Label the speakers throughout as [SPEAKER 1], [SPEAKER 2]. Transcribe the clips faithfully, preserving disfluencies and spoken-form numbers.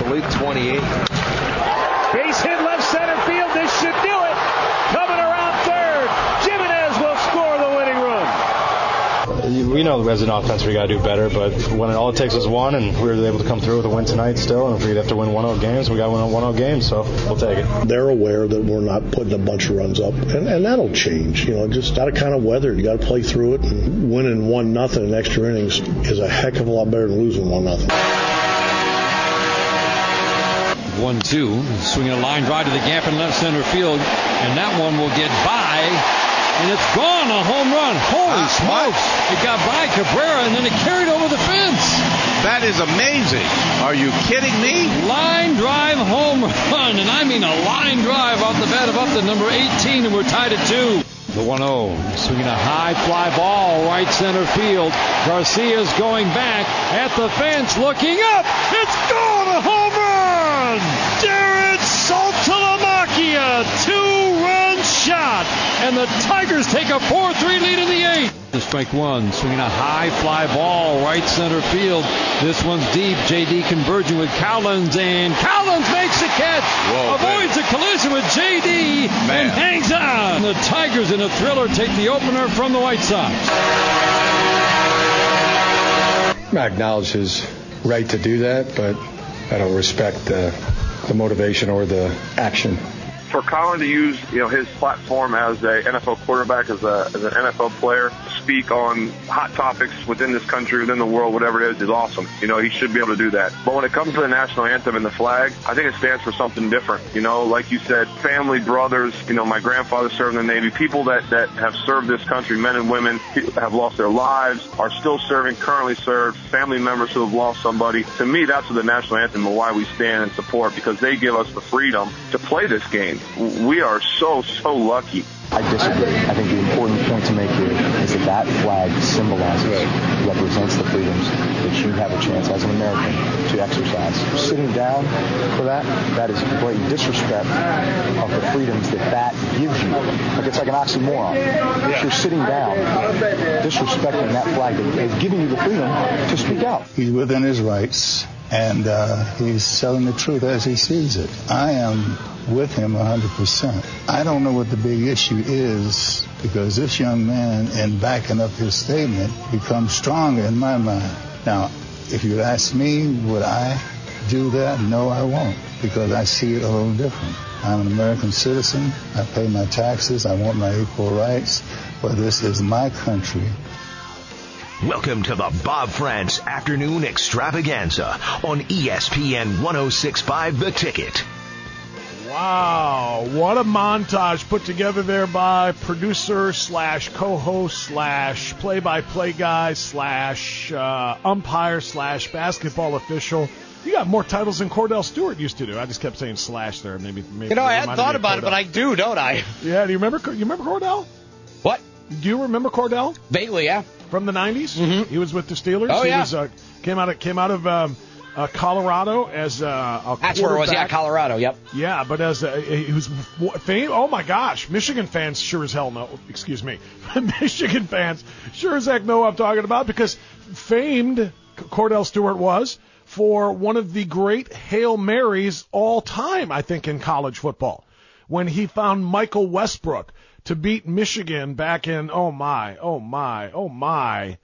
[SPEAKER 1] Luke twenty-eight.
[SPEAKER 2] Base hit left center field. This should do it. Coming around third. Jimenez will score the winning run.
[SPEAKER 3] We know the resident offense we got to do better, but when all it takes is one, and we were able to come through with a win tonight still, and if we'd have to win one oh games, we got to win one oh games, so we'll take it.
[SPEAKER 4] They're aware that we're not putting a bunch of runs up, and, and that'll change. You know, just got to kind of weather it. You got to play through it, and winning one nothing in extra innings is a heck of a lot better than losing one nothing.
[SPEAKER 5] one two, swinging a line drive to the gap in left center field, and that one will get by, and it's gone, a home run. Holy uh, smokes. What? It got by Cabrera, and then it carried over the fence.
[SPEAKER 6] That is amazing. Are you kidding me?
[SPEAKER 5] Line drive home run, and I mean a line drive off the bat of up to number eighteen, and we're tied at two. The one oh, swinging a high fly ball, right center field. Garcia's going back at the fence, looking up. It's gone, a home run! Jared Saltalamacchia, two-run shot, and the Tigers take a four three lead in the eighth. Strike one, swinging a high fly ball, right center field. This one's deep. J D converging with Cowlins, and Cowlins makes the catch. Whoa, avoids man. a collision with J D man. and hangs on. The Tigers in a thriller take the opener from the White Sox.
[SPEAKER 7] I acknowledge his right to do that, but I don't respect the, the motivation or the action.
[SPEAKER 8] For Colin to use, you know, his platform as a N F L quarterback, as a as an N F L player, to speak on hot topics within this country, within the world, whatever it is, is awesome. You know, he should be able to do that. But when it comes to the national anthem and the flag, I think it stands for something different. You know, like you said, family, brothers, you know, my grandfather served in the Navy, people that, that have served this country, men and women, have lost their lives, are still serving, currently served, family members who have lost somebody. To me, that's what the national anthem and why we stand and support, because they give us the freedom to play this game. We are so, so lucky.
[SPEAKER 9] I disagree. I think the important point to make here is that that flag symbolizes, right. represents the freedoms that you have a chance as an American to exercise. Sitting down for that, that is a complete disrespect of the freedoms that that gives you. Like it's like an oxymoron. Yeah. If you're sitting down, disrespecting that flag that is giving you the freedom to speak out.
[SPEAKER 10] He's within his rights, and uh, he's telling the truth as he sees it. I am with him one hundred percent. I don't know what the big issue is, because this young man, in backing up his statement, becomes stronger in my mind. Now, if you ask me, would I do that? No, I won't, because I see it a little different. I'm an American citizen. I pay my taxes. I want my equal rights. But this is my country.
[SPEAKER 11] Welcome to the Bob France Afternoon Extravaganza on E S P N one oh six point five The Ticket.
[SPEAKER 12] Wow, what a montage put together there by producer slash co-host slash play-by-play guy slash uh, umpire slash basketball official. You got more titles than Cordell Stewart used to do. I just kept saying slash there. Maybe, maybe
[SPEAKER 13] you know, I hadn't thought about it, but I do, don't I?
[SPEAKER 12] Yeah, do you remember? You remember Cordell?
[SPEAKER 13] What?
[SPEAKER 12] Do you remember Cordell?
[SPEAKER 13] Vaguely, yeah.
[SPEAKER 12] From the nineties?
[SPEAKER 13] Mm-hmm.
[SPEAKER 12] He was with the Steelers.
[SPEAKER 13] Oh,
[SPEAKER 12] he
[SPEAKER 13] yeah.
[SPEAKER 12] Was, uh, came out of came out of. Um, Uh, Colorado as uh, a
[SPEAKER 13] That's where it was, yeah, Colorado, yep.
[SPEAKER 12] Yeah, but as a, he was fame. Oh my gosh, Michigan fans sure as hell know. Excuse me, Michigan fans sure as heck know what I'm talking about, because famed Cordell Stewart was for one of the great Hail Marys all time, I think, in college football, when he found Michael Westbrook to beat Michigan back in oh my, oh my, oh my,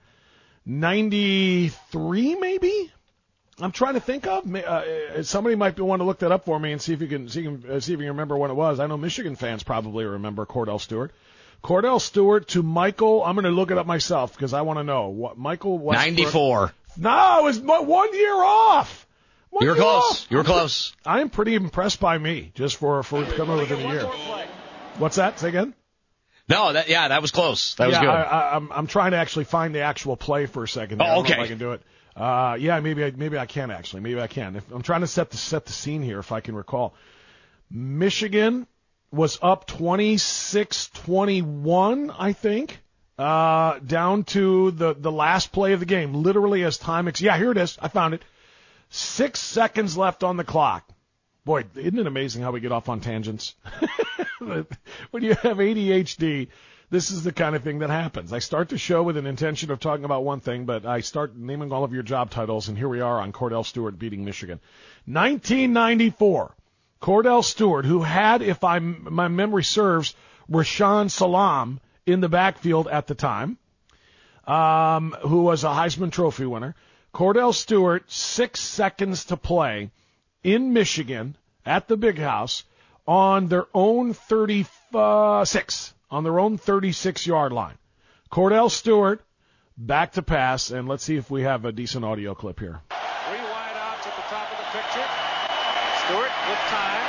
[SPEAKER 12] ninety-three maybe. I'm trying to think of. Uh, somebody might want to look that up for me and see if you can see, uh, see if you can remember when it was. I know Michigan fans probably remember Cordell Stewart. Cordell Stewart to Michael. I'm going to look it up myself because I want to know what Michael Westbrook.
[SPEAKER 13] ninety-four.
[SPEAKER 12] No, it was one year off. One
[SPEAKER 13] you were
[SPEAKER 12] year
[SPEAKER 13] close.
[SPEAKER 12] Off.
[SPEAKER 13] You were close.
[SPEAKER 12] I am pretty impressed by me just for for coming within a year. What's that? Say again.
[SPEAKER 13] No, that yeah, that was close. That was
[SPEAKER 12] yeah,
[SPEAKER 13] good.
[SPEAKER 12] I, I, I'm I'm trying to actually find the actual play for a second.
[SPEAKER 13] Oh,
[SPEAKER 12] I don't
[SPEAKER 13] okay.
[SPEAKER 12] know if I can do it. Uh, yeah, maybe I, maybe I can actually. Maybe I can. If, I'm trying to set the set the scene here, if I can recall. Michigan was up twenty-six twenty-one, I think, uh, down to the, the last play of the game, literally as time. Ex- yeah, here it is. I found it. Six seconds left on the clock. Boy, isn't it amazing how we get off on tangents? When you have A D H D, This is the kind of thing that happens. I start the show with an intention of talking about one thing, but I start naming all of your job titles, and here we are on Cordell Stewart beating Michigan. nineteen ninety-four, Cordell Stewart, who had, if I, my memory serves, Rashaan Salam in the backfield at the time, um, who was a Heisman Trophy winner. Cordell Stewart, six seconds to play in Michigan at the Big House on their own thirty-six. On their own thirty-six-yard line. Cordell Stewart, back to pass, and let's see if we have a decent audio clip here.
[SPEAKER 2] Three wide outs at the top of the picture. Stewart with time.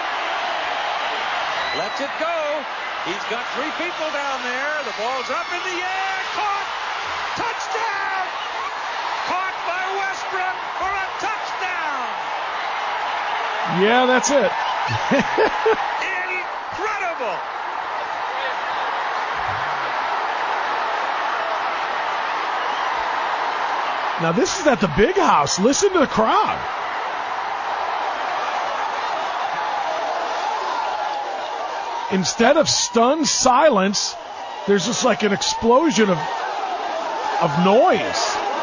[SPEAKER 2] Lets it go. He's got three people down there. The ball's up in the air. Caught. Touchdown. Caught by Westbrook for a touchdown.
[SPEAKER 12] Yeah, that's it.
[SPEAKER 2] Incredible.
[SPEAKER 12] Now, this is at the Big House. Listen to the crowd. Instead of stunned silence, there's just like an explosion of of noise.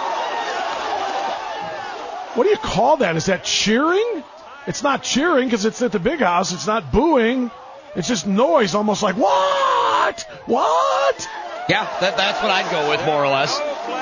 [SPEAKER 12] What do you call that? Is that cheering? It's not cheering because it's at the Big House. It's not booing. It's just noise, almost like, what? What?
[SPEAKER 13] Yeah, that, that's what I'd go with, more or less.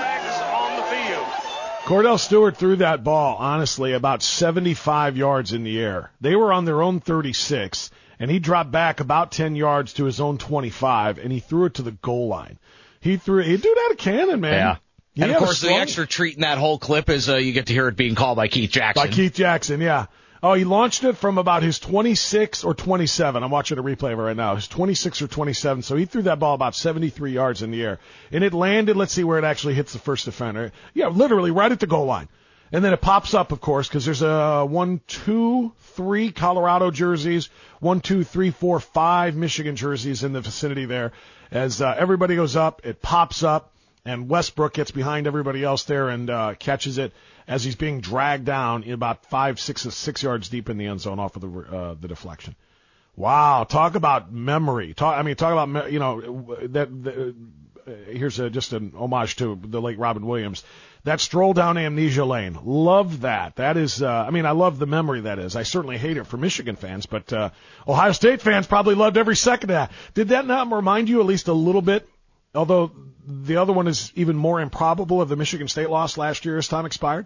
[SPEAKER 12] Cordell Stewart threw that ball, honestly, about seventy-five yards in the air. They were on their own thirty-six, and he dropped back about ten yards to his own twenty-five, and he threw it to the goal line. He threw he threw it out of cannon, man.
[SPEAKER 13] Yeah.
[SPEAKER 12] He
[SPEAKER 13] and, of course,
[SPEAKER 12] strong...
[SPEAKER 13] the extra treat in that whole clip is uh, you get to hear it being called by Keith Jackson.
[SPEAKER 12] By Keith Jackson, yeah. Oh, he launched it from about his twenty-six or twenty-seven. I'm watching a replay of it right now. His twenty-six or twenty-seven. So he threw that ball about seventy-three yards in the air. And it landed, let's see where it actually hits the first defender. Yeah, literally right at the goal line. And then it pops up, of course, because there's a one, two, three Colorado jerseys, one, two, three, four, five Michigan jerseys in the vicinity there. As uh, everybody goes up, it pops up, and Westbrook gets behind everybody else there and uh, catches it as he's being dragged down in about five, six, six yards deep in the end zone off of the uh, the deflection. Wow, talk about memory. Talk, I mean, talk about, you know, that. that uh, here's a, just an homage to the late Robin Williams. That stroll down amnesia lane. Love that. That is, uh, I mean, I love the memory that is. I certainly hate it for Michigan fans, but uh, Ohio State fans probably loved every second of that. Did that not remind you at least a little bit, although the other one is even more improbable, of the Michigan State loss last year as time expired?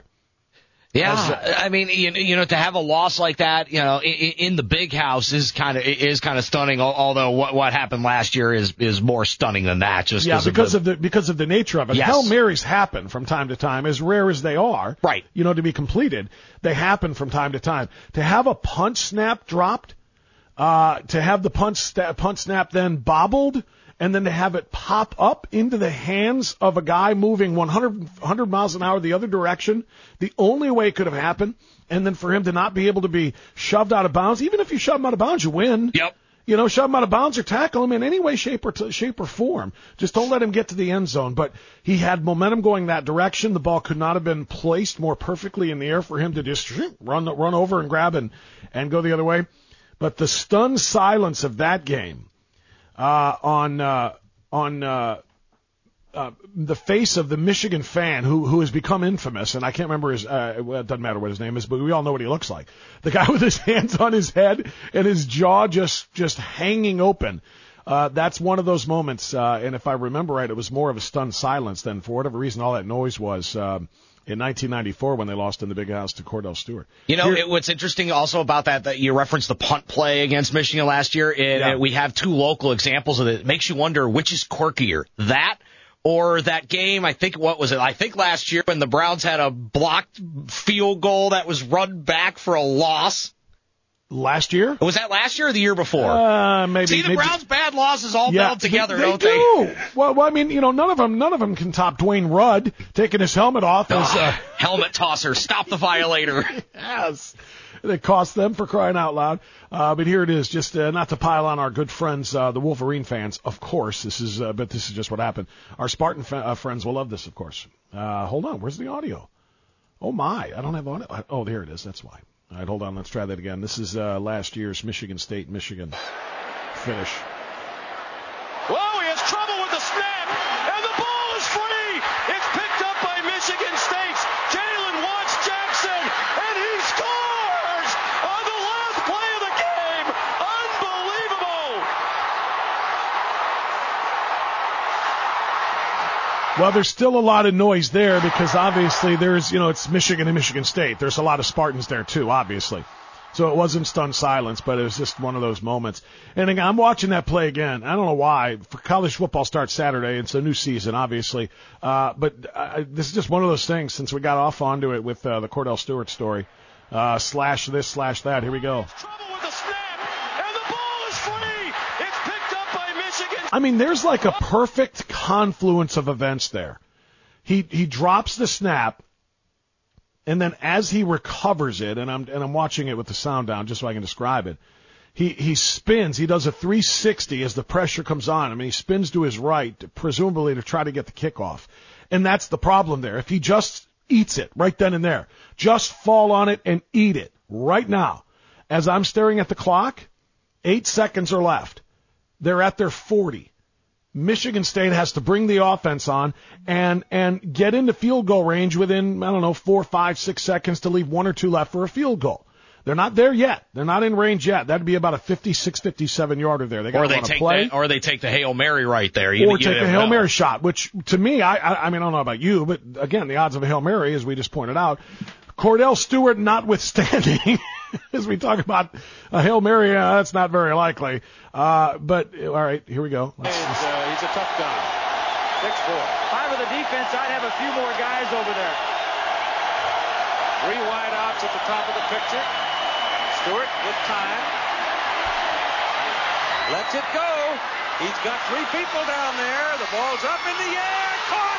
[SPEAKER 13] Yeah, I mean, you, you know, to have a loss like that, you know, in, in the Big House is kind of is kind of stunning. Although what what happened last year is is more stunning than that. Just
[SPEAKER 12] yeah, because
[SPEAKER 13] of the,
[SPEAKER 12] of the because of the nature of it.
[SPEAKER 13] Yes.
[SPEAKER 12] Hail Marys happen from time to time, as rare as they are.
[SPEAKER 13] Right.
[SPEAKER 12] You know, to be completed, they happen from time to time. To have a punt snap dropped, uh, to have the punt sta- punt snap then bobbled, and then to have it pop up into the hands of a guy moving one hundred, one hundred miles an hour the other direction, the only way it could have happened, and then for him to not be able to be shoved out of bounds, even if you shove him out of bounds, you win.
[SPEAKER 13] Yep.
[SPEAKER 12] You know, shove him out of bounds or tackle him in any way, shape, or t- shape or form. Just don't let him get to the end zone. But he had momentum going that direction. The ball could not have been placed more perfectly in the air for him to just run run over and grab and, and go the other way. But the stunned silence of that game, Uh, on uh, on uh, uh, the face of the Michigan fan who who has become infamous, and I can't remember his. Uh, well, it doesn't matter what his name is, but we all know what he looks like. The guy with his hands on his head and his jaw just just hanging open. Uh, that's one of those moments. Uh, and if I remember right, it was more of a stunned silence than for whatever reason all that noise was. Um, in nineteen ninety-four when they lost in the Big House to Cordell Stewart.
[SPEAKER 13] You know, it, what's interesting also about that, that you referenced the punt play against Michigan last year. It,
[SPEAKER 12] Yeah.
[SPEAKER 13] it, we have two local examples of it. It makes you wonder which is quirkier, that or that game. I think, what was it? I think last year when the Browns had a blocked field goal that was run back for a loss.
[SPEAKER 12] Last year?
[SPEAKER 13] Was that last year or the year before?
[SPEAKER 12] Uh, maybe.
[SPEAKER 13] See, the
[SPEAKER 12] maybe.
[SPEAKER 13] Browns' bad losses all
[SPEAKER 12] Yeah,
[SPEAKER 13] meld together,
[SPEAKER 12] they,
[SPEAKER 13] don't
[SPEAKER 12] they?
[SPEAKER 13] they?
[SPEAKER 12] Do. Well, well, I mean, you know, none of them, none of them can top Dwayne Rudd taking his helmet off. As, uh,
[SPEAKER 13] Helmet tosser, stop the violator.
[SPEAKER 12] Yes. It cost them for crying out loud. Uh, but here it is, just uh, not to pile on our good friends, uh, the Wolverine fans. Of course, this is, uh, but this is just what happened. Our Spartan fa- uh, friends will love this, of course. Uh, hold on, where's the audio? Oh my, I don't have audio. Oh, there it is. That's why. All right, hold on. Let's try that again. This is uh, last year's Michigan State, Michigan finish.
[SPEAKER 2] Whoa, he has trouble.
[SPEAKER 12] Well, there's still a lot of noise there because obviously there's, you know, it's Michigan and Michigan State. There's a lot of Spartans there too, obviously. So it wasn't stunned silence, but it was just one of those moments. And again, I'm watching that play again. I don't know why. For college football starts Saturday. It's a new season, obviously. Uh, but uh, this is just one of those things since we got off onto it with uh, the Cordell Stewart story. Uh, slash this, slash that. Here we go. I mean, there's like a perfect confluence of events there. He he drops the snap, and then as he recovers it, and I'm and I'm watching it with the sound down just so I can describe it. He he spins. He does a three sixty as the pressure comes on him, and he spins to his right, presumably to try to get the kickoff. And that's the problem there. If he just eats it right then and there, just fall on it and eat it right now. As I'm staring at the clock, eight seconds are left. They're at their forty. Michigan State has to bring the offense on and and get into field goal range within, I don't know, four, five, six seconds to leave one or two left for a field goal. They're not there yet. They're not in range yet. That'd be about a fifty-six, fifty-seven yarder there. They got
[SPEAKER 13] or they
[SPEAKER 12] to
[SPEAKER 13] take
[SPEAKER 12] play.
[SPEAKER 13] The, or they take the Hail Mary right there. You,
[SPEAKER 12] or
[SPEAKER 13] you
[SPEAKER 12] take a Hail
[SPEAKER 13] know.
[SPEAKER 12] Mary shot, which to me, I, I I mean, I don't know about you, but again, the odds of a Hail Mary, as we just pointed out, Cordell Stewart notwithstanding, as we talk about a Hail Mary, uh, that's not very likely. Uh, but, all right, here we go. Let's, let's,
[SPEAKER 2] uh, he's a tough guy. six four. Five of the defense, I'd have a few more guys over there. Three wide outs at the top of the picture. Stewart with time. Lets it go. He's got three people down there. The ball's up in the air. Caught.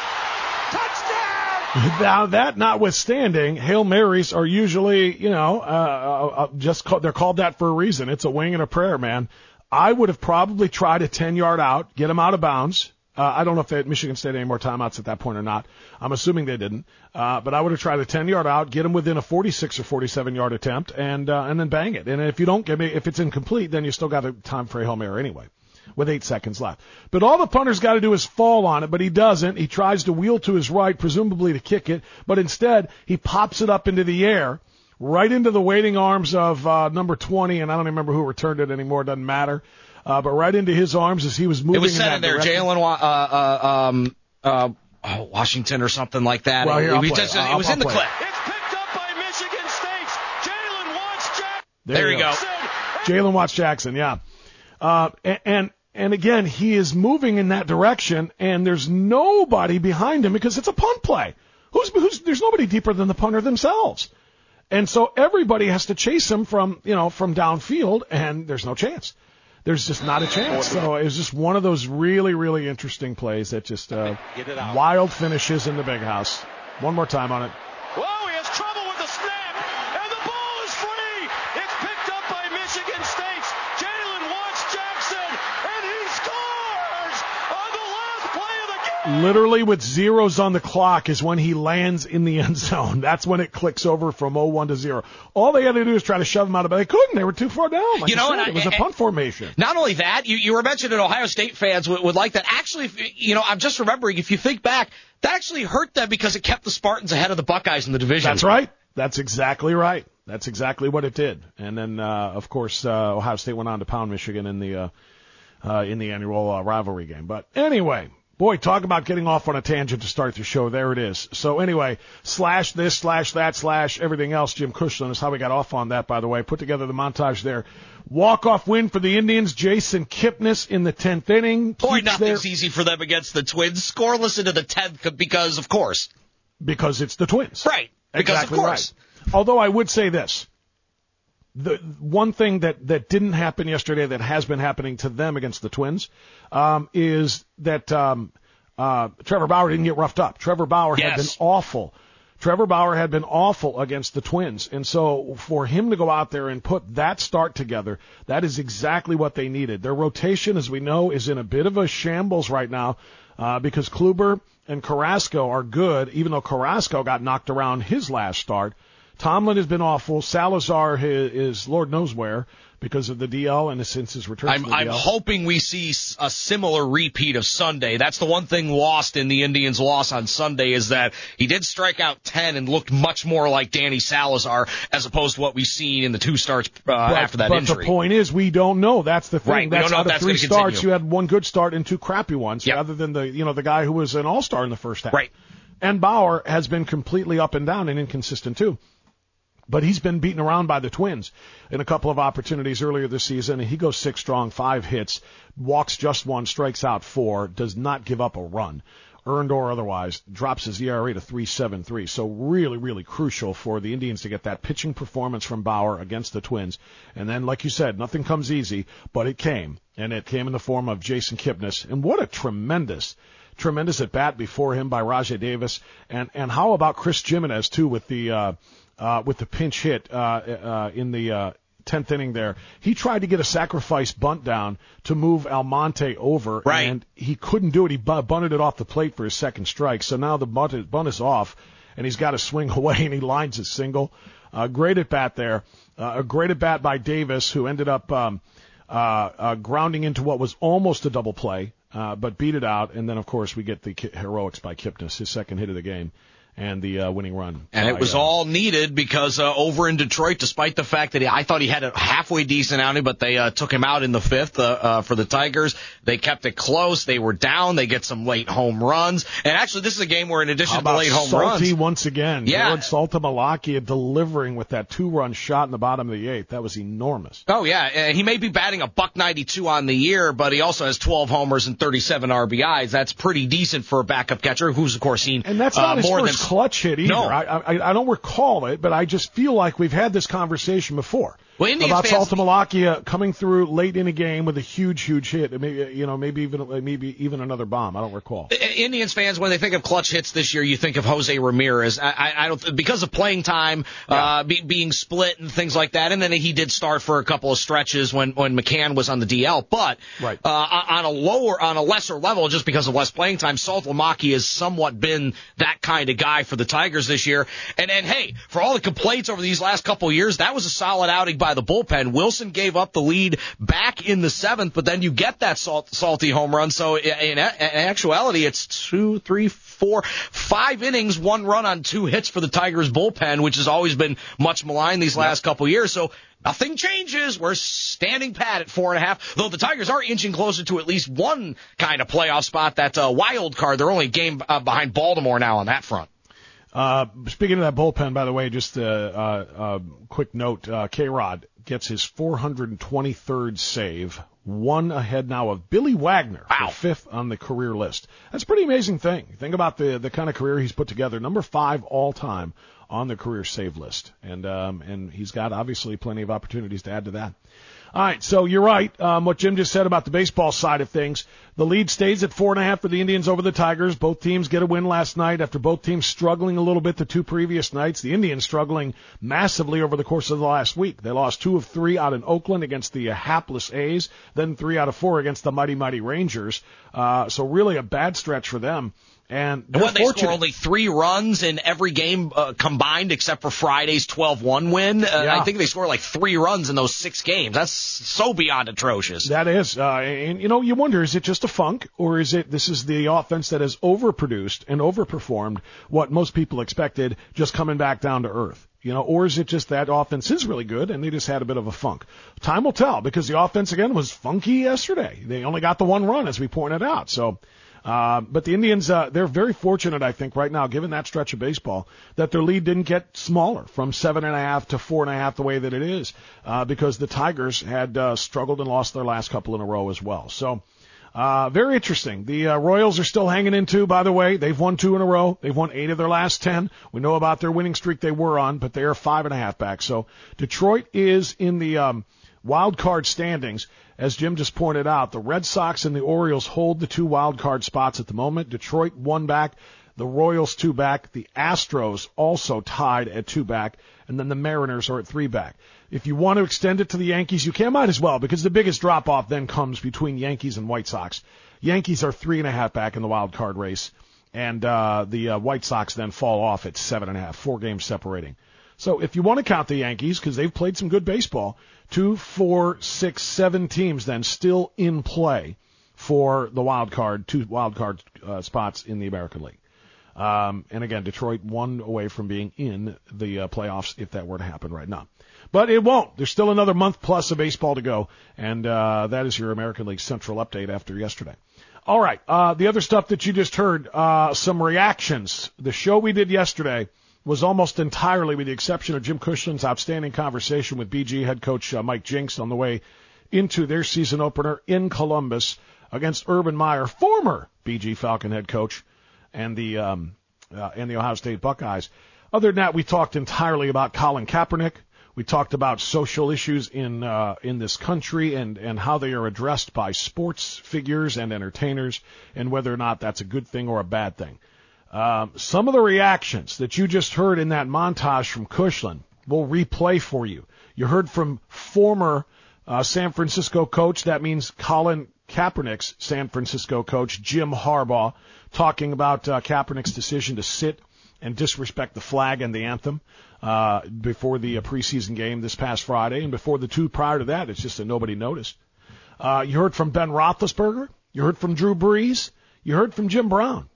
[SPEAKER 2] Touchdown.
[SPEAKER 12] Now, that notwithstanding, Hail Marys are usually, you know, uh, uh, just call, they're called that for a reason. It's a wing and a prayer, man. I would have probably tried a ten-yard out, get him out of bounds. Uh, I don't know if they had Michigan State any more timeouts at that point or not. I'm assuming they didn't. Uh, but I would have tried a ten-yard out, get him within a forty-six or forty-seven-yard attempt, and uh, and then bang it. And if you don't get me, if it's incomplete, then you still got a time for a Hail Mary anyway, with eight seconds left. But all the punter's got to do is fall on it, but he doesn't. He tries to wheel to his right, presumably to kick it, but instead he pops it up into the air, right into the waiting arms of uh, number twenty, and I don't even remember who returned it anymore. It doesn't matter. Uh, but right into his arms as he was moving.
[SPEAKER 13] It was
[SPEAKER 12] in
[SPEAKER 13] set
[SPEAKER 12] that
[SPEAKER 13] in there,
[SPEAKER 12] direction.
[SPEAKER 13] Jalen uh, uh, um, uh, oh, Washington or something like that.
[SPEAKER 12] Well, here,
[SPEAKER 13] it,
[SPEAKER 12] I'll
[SPEAKER 13] it,
[SPEAKER 12] play
[SPEAKER 13] just,
[SPEAKER 12] it.
[SPEAKER 13] it
[SPEAKER 12] I'll,
[SPEAKER 13] was
[SPEAKER 12] I'll
[SPEAKER 13] in the
[SPEAKER 12] play
[SPEAKER 13] clip.
[SPEAKER 2] It's picked up by Michigan State's Jalen Watts Jackson.
[SPEAKER 12] There,
[SPEAKER 13] there
[SPEAKER 12] you
[SPEAKER 13] you
[SPEAKER 12] go.
[SPEAKER 13] go.
[SPEAKER 12] Jalen Watts Jackson, yeah. Uh, and, and and again, he is moving in that direction, and there's nobody behind him because it's a punt play. Who's who's there's nobody deeper than the punter themselves. And so everybody has to chase him from, you know, from downfield, and there's no chance. There's just not a chance. So it was just one of those really, really interesting plays that just uh, wild finishes in the big house. One more time on it.
[SPEAKER 2] Whoa, he has trouble with the snap, and the ball is free. It's picked up by Michigan State's Jalen Watts Jackson, and he scores on the last play of the game.
[SPEAKER 12] Literally with zeros on the clock is when he lands in the end zone. That's when it clicks over from oh one to zero. All they had to do is try to shove him out of it. They couldn't. They were too far down. Like
[SPEAKER 13] You know,
[SPEAKER 12] I said,
[SPEAKER 13] and I-
[SPEAKER 12] it was a punt formation.
[SPEAKER 13] Not only that, you, you were mentioning Ohio State fans would, would like that. Actually, if, you know, I'm just remembering, if you think back, that actually hurt them because it kept the Spartans ahead of the Buckeyes in the division.
[SPEAKER 12] That's right. That's exactly right. That's exactly what it did. And then, uh, of course, uh, Ohio State went on to pound Michigan in the uh, uh, in the annual uh, rivalry game. But anyway, boy, talk about getting off on a tangent to start the show. There it is. So anyway, slash this, slash that, slash everything else. Jim Cushman is how we got off on that, by the way. Put together the montage there. Walk-off win for the Indians. Jason Kipnis in the tenth inning.
[SPEAKER 13] Boy,
[SPEAKER 12] Keeps
[SPEAKER 13] nothing's
[SPEAKER 12] their-
[SPEAKER 13] easy for them against the Twins. Scoreless into the tenth because, of course.
[SPEAKER 12] Because it's the Twins.
[SPEAKER 13] Right. Because,
[SPEAKER 12] Exactly
[SPEAKER 13] of course.
[SPEAKER 12] Right. Although I would say this. The one thing that, that didn't happen yesterday that has been happening to them against the Twins um, is that um, uh, Trevor Bauer didn't get roughed up. Trevor Bauer
[SPEAKER 13] Yes.
[SPEAKER 12] had been awful. Trevor Bauer had been awful against the Twins. And so for him to go out there and put that start together, that is exactly what they needed. Their rotation, as we know, is in a bit of a shambles right now uh, because Kluber and Carrasco are good, even though Carrasco got knocked around his last start. Tomlin has been awful. Salazar is, is Lord knows where because of the D L and since his return
[SPEAKER 13] I'm,
[SPEAKER 12] to the
[SPEAKER 13] I'm
[SPEAKER 12] D L.
[SPEAKER 13] hoping we see a similar repeat of Sunday. That's the one thing lost in the Indians' loss on Sunday is that he did strike out ten and looked much more like Danny Salazar as opposed to what we've seen in the two starts uh,
[SPEAKER 12] but,
[SPEAKER 13] after that
[SPEAKER 12] but
[SPEAKER 13] injury.
[SPEAKER 12] But the point is we don't know. That's the thing.
[SPEAKER 13] Right.
[SPEAKER 12] That's
[SPEAKER 13] we don't know
[SPEAKER 12] out
[SPEAKER 13] if
[SPEAKER 12] of
[SPEAKER 13] that's
[SPEAKER 12] three starts,
[SPEAKER 13] continue.
[SPEAKER 12] you had one good start and two crappy ones,
[SPEAKER 13] yep.
[SPEAKER 12] rather than the you know the guy who was an all-star in the first half.
[SPEAKER 13] Right.
[SPEAKER 12] And Bauer has been completely up and down and inconsistent too. But he's been beaten around by the Twins in a couple of opportunities earlier this season. And he goes six strong, five hits, walks just one, strikes out four, does not give up a run, earned or otherwise, drops his E R A to three point seven three. So really, really crucial for the Indians to get that pitching performance from Bauer against the Twins. And then, like you said, nothing comes easy, but it came. And it came in the form of Jason Kipnis. And what a tremendous Tremendous at bat before him by Rajai Davis. And, and how about Chris Jimenez, too, with the, uh, uh, with the pinch hit, uh, uh, in the, uh, tenth inning there. He tried to get a sacrifice bunt down to move Almonte over.
[SPEAKER 13] Right.
[SPEAKER 12] And he couldn't do it. He bunted it off the plate for his second strike. So now the bunt is, bunt is off and he's got to swing away and he lines his single. Uh, great at bat there. Uh, a great at bat by Davis who ended up, um, uh, uh, grounding into what was almost a double play. Uh, but beat it out, and then, of course, we get the heroics by Kipnis, his second hit of the game, and the uh, winning run.
[SPEAKER 13] And
[SPEAKER 12] by,
[SPEAKER 13] it was
[SPEAKER 12] uh,
[SPEAKER 13] all needed because uh, over in Detroit, despite the fact that he, I thought he had a halfway decent outing, but they uh, took him out in the fifth uh, uh, for the Tigers. They kept it close. They were down. They get some late home runs. And actually, this is a game where, in addition
[SPEAKER 12] How
[SPEAKER 13] to the
[SPEAKER 12] about
[SPEAKER 13] late home
[SPEAKER 12] Salty
[SPEAKER 13] runs,
[SPEAKER 12] once again.
[SPEAKER 13] Yeah.
[SPEAKER 12] George Saltamalakia delivering with that two-run shot in the bottom of the eighth. That was enormous.
[SPEAKER 13] Oh, yeah. Uh, he may be batting a buck ninety-two on the year, but he also has twelve homers and thirty-seven R B Is. That's pretty decent for a backup catcher, who's, of course, seen
[SPEAKER 12] And that's not
[SPEAKER 13] uh,
[SPEAKER 12] his
[SPEAKER 13] more
[SPEAKER 12] first
[SPEAKER 13] than
[SPEAKER 12] clutch hit either.
[SPEAKER 13] No.
[SPEAKER 12] I, I, I don't recall it, but I just feel like we've had this conversation before.
[SPEAKER 13] Well, Indians
[SPEAKER 12] about
[SPEAKER 13] fans,
[SPEAKER 12] Saltamalakia coming through late in a game with a huge, huge hit. Maybe, you know, maybe even maybe even another bomb. I don't recall.
[SPEAKER 13] Indians fans, when they think of clutch hits this year, you think of Jose Ramirez. I, I, I don't because of playing time, yeah. uh, be, being split and things like that. And then he did start for a couple of stretches when when McCann was on the D L. But
[SPEAKER 12] right.
[SPEAKER 13] uh, on a lower, on a lesser level, just because of less playing time, Saltamalakia has somewhat been that kind of guy for the Tigers this year. And and hey, for all the complaints over these last couple of years, that was a solid outing by the bullpen. Wilson gave up the lead back in the seventh, but then you get that salt, salty home run. So in, in actuality, it's two, three, four, five innings, one run on two hits for the Tigers bullpen, which has always been much maligned these last yep. couple of years. So nothing changes. We're standing pat at four and a half, though the Tigers are inching closer to at least one kind of playoff spot. That uh, wild card. They're only a game uh, behind Baltimore now on that front.
[SPEAKER 12] Uh, speaking of that bullpen, by the way, just a uh, uh, quick note, uh, K-Rod gets his four hundred twenty-third save, one ahead now of Billy Wagner,
[SPEAKER 13] wow.
[SPEAKER 12] for fifth on the career list. That's a pretty amazing thing. Think about the, the kind of career he's put together, number five all-time on the career save list. And um, and he's got, obviously, plenty of opportunities to add to that. All right, so you're right. Um, what Jim just said about the baseball side of things. The lead stays at four and a half for the Indians over the Tigers. Both teams get a win last night after both teams struggling a little bit the two previous nights. The Indians struggling massively over the course of the last week. They lost two of three out in Oakland against the uh, hapless A's, then three out of four against the mighty, mighty Rangers. Uh, so really a bad stretch for them. And
[SPEAKER 13] And when they score only three runs in every game uh, combined, except for Friday's twelve one win, uh,
[SPEAKER 12] yeah.
[SPEAKER 13] I think they score like three runs in those six games. That's so beyond atrocious.
[SPEAKER 12] That is. Uh, and, you know, you wonder, is it just a funk, or is it this is the offense that has overproduced and overperformed what most people expected, just coming back down to earth? You know, or is it just that offense is really good and they just had a bit of a funk? Time will tell, because the offense, again, was funky yesterday. They only got the one run, as we pointed out. So, Uh, but the Indians, uh, they're very fortunate, I think, right now, given that stretch of baseball, that their lead didn't get smaller from seven and a half to four and a half the way that it is, uh, because the Tigers had uh, struggled and lost their last couple in a row as well. So, uh, very interesting. The uh, Royals are still hanging in two, by the way. They've won two in a row. They've won eight of their last ten. We know about their winning streak they were on, but they are five and a half back. So Detroit is in the um, wild card standings. As Jim just pointed out, the Red Sox and the Orioles hold the two wild card spots at the moment. Detroit one back, the Royals two back, the Astros also tied at two back, and then the Mariners are at three back. If you want to extend it to the Yankees, you can, might as well, because the biggest drop-off then comes between Yankees and White Sox. Yankees are three and a half back in the wild card race, and uh, the uh, White Sox then fall off at seven and a half, four games separating. So if you want to count the Yankees, because they've played some good baseball, two, four, six, seven teams then still in play for the wild card, two wild card uh, spots in the American League. Um, and again, Detroit one away from being in the uh, playoffs if that were to happen right now. But it won't. There's still another month plus of baseball to go, and uh, that is your American League Central update after yesterday. All right, uh, the other stuff that you just heard, uh, some reactions. The show we did yesterday was almost entirely, with the exception of Jim Cushman's outstanding conversation with B G head coach uh, Mike Jinks on the way into their season opener in Columbus against Urban Meyer, former B G Falcon head coach, and the um, uh, and the Ohio State Buckeyes. Other than that, we talked entirely about Colin Kaepernick. We talked about social issues in uh, in this country and, and how they are addressed by sports figures and entertainers, and whether or not that's a good thing or a bad thing. Um, some of the reactions that you just heard in that montage from Cushman we'll replay for you. You heard from former uh, San Francisco coach, that means Colin Kaepernick's San Francisco coach, Jim Harbaugh, talking about uh, Kaepernick's decision to sit and disrespect the flag and the anthem uh, before the uh, preseason game this past Friday, and before the two prior to that. It's just that nobody noticed. Uh, you heard from Ben Roethlisberger. You heard from Drew Brees. You heard from Jim Brown.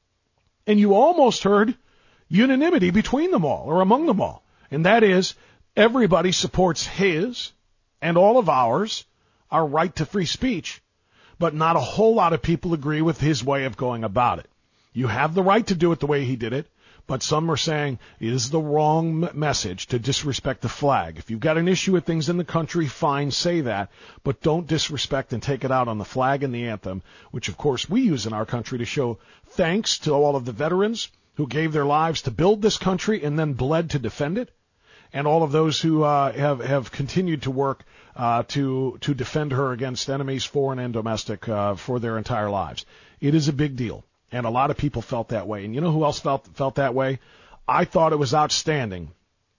[SPEAKER 12] And you almost heard unanimity between them all, or among them all. And that is, everybody supports his and all of ours, our right to free speech, but not a whole lot of people agree with his way of going about it. You have the right to do it the way he did it, but some are saying it is the wrong message to disrespect the flag. If you've got an issue with things in the country, fine, say that, but don't disrespect and take it out on the flag and the anthem, which, of course, we use in our country to show thanks to all of the veterans who gave their lives to build this country and then bled to defend it, and all of those who uh, have, have continued to work uh, to, to defend her against enemies, foreign and domestic, uh, for their entire lives. It is a big deal. And a lot of people felt that way. And you know who else felt felt that way? I thought it was outstanding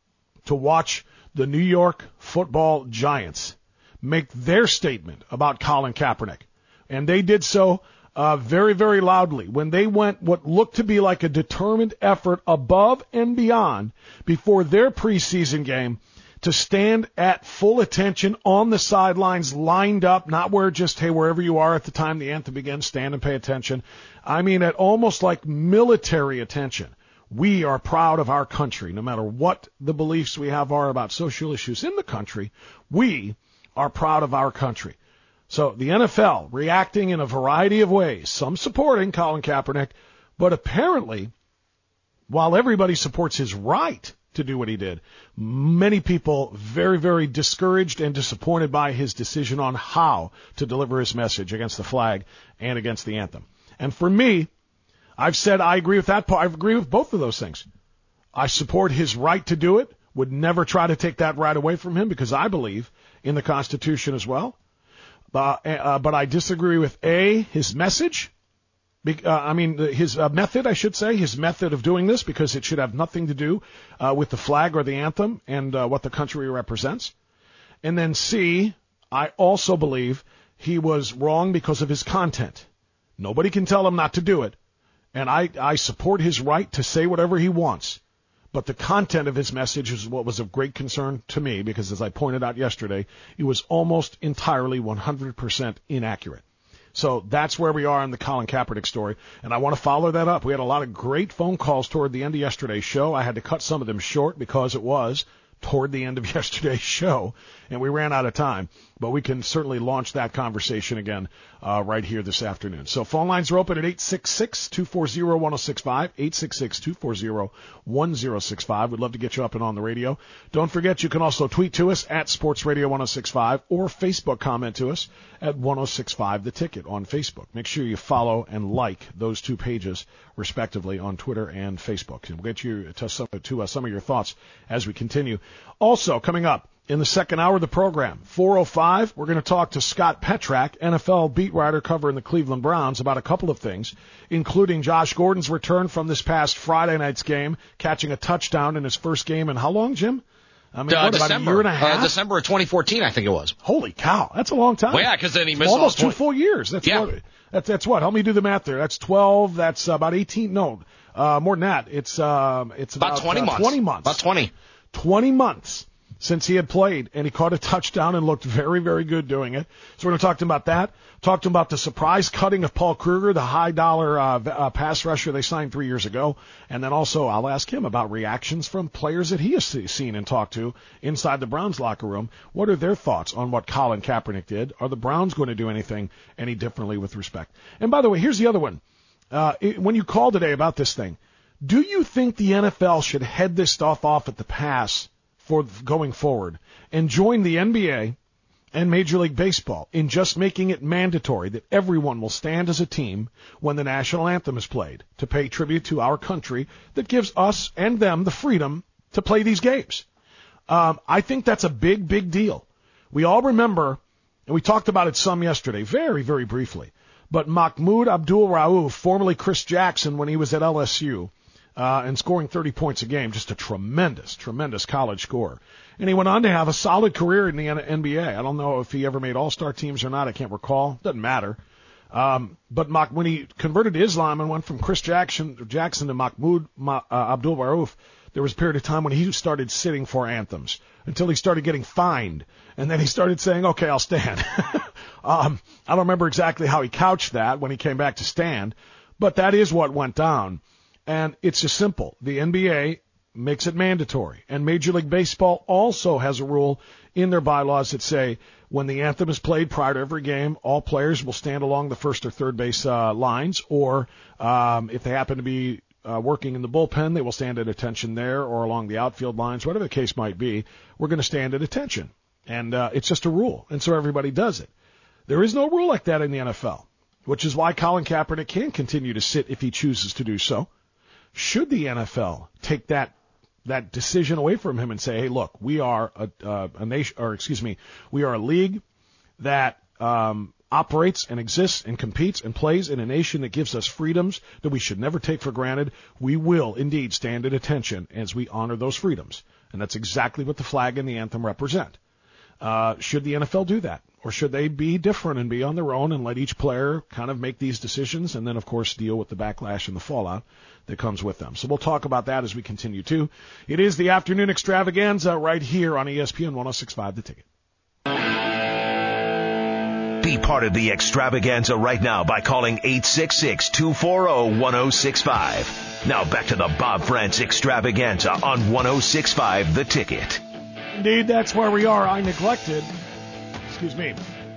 [SPEAKER 12] to watch the New York Football Giants make their statement about Colin Kaepernick. And they did so uh, very, very loudly when they went what looked to be like a determined effort above and beyond before their preseason game to stand at full attention on the sidelines, lined up, not where just, hey, wherever you are at the time the anthem begins, stand and pay attention. I mean, at almost like military attention. We are proud of our country, no matter what the beliefs we have are about social issues in the country. We are proud of our country. So the N F L reacting in a variety of ways, some supporting Colin Kaepernick, but apparently, while everybody supports his right to do what he did, many people very, very discouraged and disappointed by his decision on how to deliver his message against the flag and against the anthem. And for me, I've said I agree with that part. I agree with both of those things. I support his right to do it, would never try to take that right away from him because I believe in the Constitution as well. Uh, uh, but I disagree with, A, his message, Be, uh, I mean, his uh, method, I should say, his method of doing this, because it should have nothing to do uh, with the flag or the anthem and uh, what the country represents. And then C, I also believe he was wrong because of his content. Nobody can tell him not to do it. And I, I support his right to say whatever he wants. But the content of his message is what was of great concern to me, because as I pointed out yesterday, it was almost entirely one hundred percent inaccurate. So that's where we are in the Colin Kaepernick story, and I want to follow that up. We had a lot of great phone calls toward the end of yesterday's show. I had to cut some of them short because it was toward the end of yesterday's show, and we ran out of time. But we can certainly launch that conversation again uh, right here this afternoon. So phone lines are open at eight six six, two four zero, one zero six five, eight six six, two four zero, one zero six five. We'd love to get you up and on the radio. Don't forget, you can also tweet to us at Sports Radio one oh six five or Facebook comment to us at one oh six five The Ticket on Facebook. Make sure you follow and like those two pages, respectively, on Twitter and Facebook. And we'll get you to some, to, uh, some of your thoughts as we continue. Also, coming up in the second hour of the program, four oh five, we're going to talk to Scott Petrak, N F L beat writer covering the Cleveland Browns, about a couple of things, including Josh Gordon's return from this past Friday night's game, catching a touchdown in his first game in how long, Jim? I mean,
[SPEAKER 13] uh,
[SPEAKER 12] what,
[SPEAKER 13] December,
[SPEAKER 12] about a year and a half?
[SPEAKER 13] Uh, December of twenty fourteen, I think it was.
[SPEAKER 12] Holy cow, that's a long time.
[SPEAKER 13] Well, yeah, because then he missed
[SPEAKER 12] almost
[SPEAKER 13] all
[SPEAKER 12] two full years. That's
[SPEAKER 13] yeah.
[SPEAKER 12] what. That's that's what. Help me do the math there. That's twelve. That's about eighteen. No, uh, more than that. It's um, it's about,
[SPEAKER 13] about twenty
[SPEAKER 12] uh,
[SPEAKER 13] months.
[SPEAKER 12] Twenty months.
[SPEAKER 13] About twenty.
[SPEAKER 12] twenty months since he had played, and he caught a touchdown and looked very, very good doing it. So we're going to talk to him about that. Talk to him about the surprise cutting of Paul Kruger, the high-dollar uh, uh, pass rusher they signed three years ago. And then also I'll ask him about reactions from players that he has seen and talked to inside the Browns locker room. What are their thoughts on what Colin Kaepernick did? Are the Browns going to do anything any differently with respect? And by the way, here's the other one. Uh, it, when you call today about this thing, do you think the N F L should head this stuff off at the pass for going forward and join the N B A and Major League Baseball in just making it mandatory that everyone will stand as a team when the national anthem is played to pay tribute to our country that gives us and them the freedom to play these games? Um, I think that's a big, big deal. We all remember, and we talked about it some yesterday, very, very briefly, but Mahmoud Abdul-Rauf, formerly Chris Jackson when he was at L S U, Uh, and scoring thirty points a game, just a tremendous, tremendous college scorer. And he went on to have a solid career in the N B A. I don't know if he ever made all-star teams or not. I can't recall. Doesn't matter. Um, but when he converted to Islam and went from Chris Jackson, Jackson to Mahmoud uh, Abdul-Rauf, there was a period of time when he started sitting for anthems until he started getting fined. And then he started saying, okay, I'll stand. um, I don't remember exactly how he couched that when he came back to stand, but that is what went down. And it's just simple. The N B A makes it mandatory. And Major League Baseball also has a rule in their bylaws that say when the anthem is played prior to every game, all players will stand along the first or third base uh, lines, or um, if they happen to be uh, working in the bullpen, they will stand at attention there or along the outfield lines, whatever the case might be. We're going to stand at attention. And uh, it's just a rule. And so everybody does it. There is no rule like that in the N F L, which is why Colin Kaepernick can continue to sit if he chooses to do so. Should the N F L take that that decision away from him and say, "Hey, look, we are a, uh, a nation, or excuse me, we are a league that um, operates and exists and competes and plays in a nation that gives us freedoms that we should never take for granted. We will indeed stand at attention as we honor those freedoms," and that's exactly what the flag and the anthem represent. Uh, should the N F L do that? Or should they be different and be on their own and let each player kind of make these decisions and then, of course, deal with the backlash and the fallout that comes with them? So we'll talk about that as we continue, too. It is the Afternoon Extravaganza right here on E S P N one oh six point five The Ticket.
[SPEAKER 11] Be part of the extravaganza right now by calling eight six six, two four zero, one oh six five. Now back to the Bob Frantz Extravaganza on one oh six point five The Ticket.
[SPEAKER 12] Indeed, that's where we are. I neglected... Excuse me.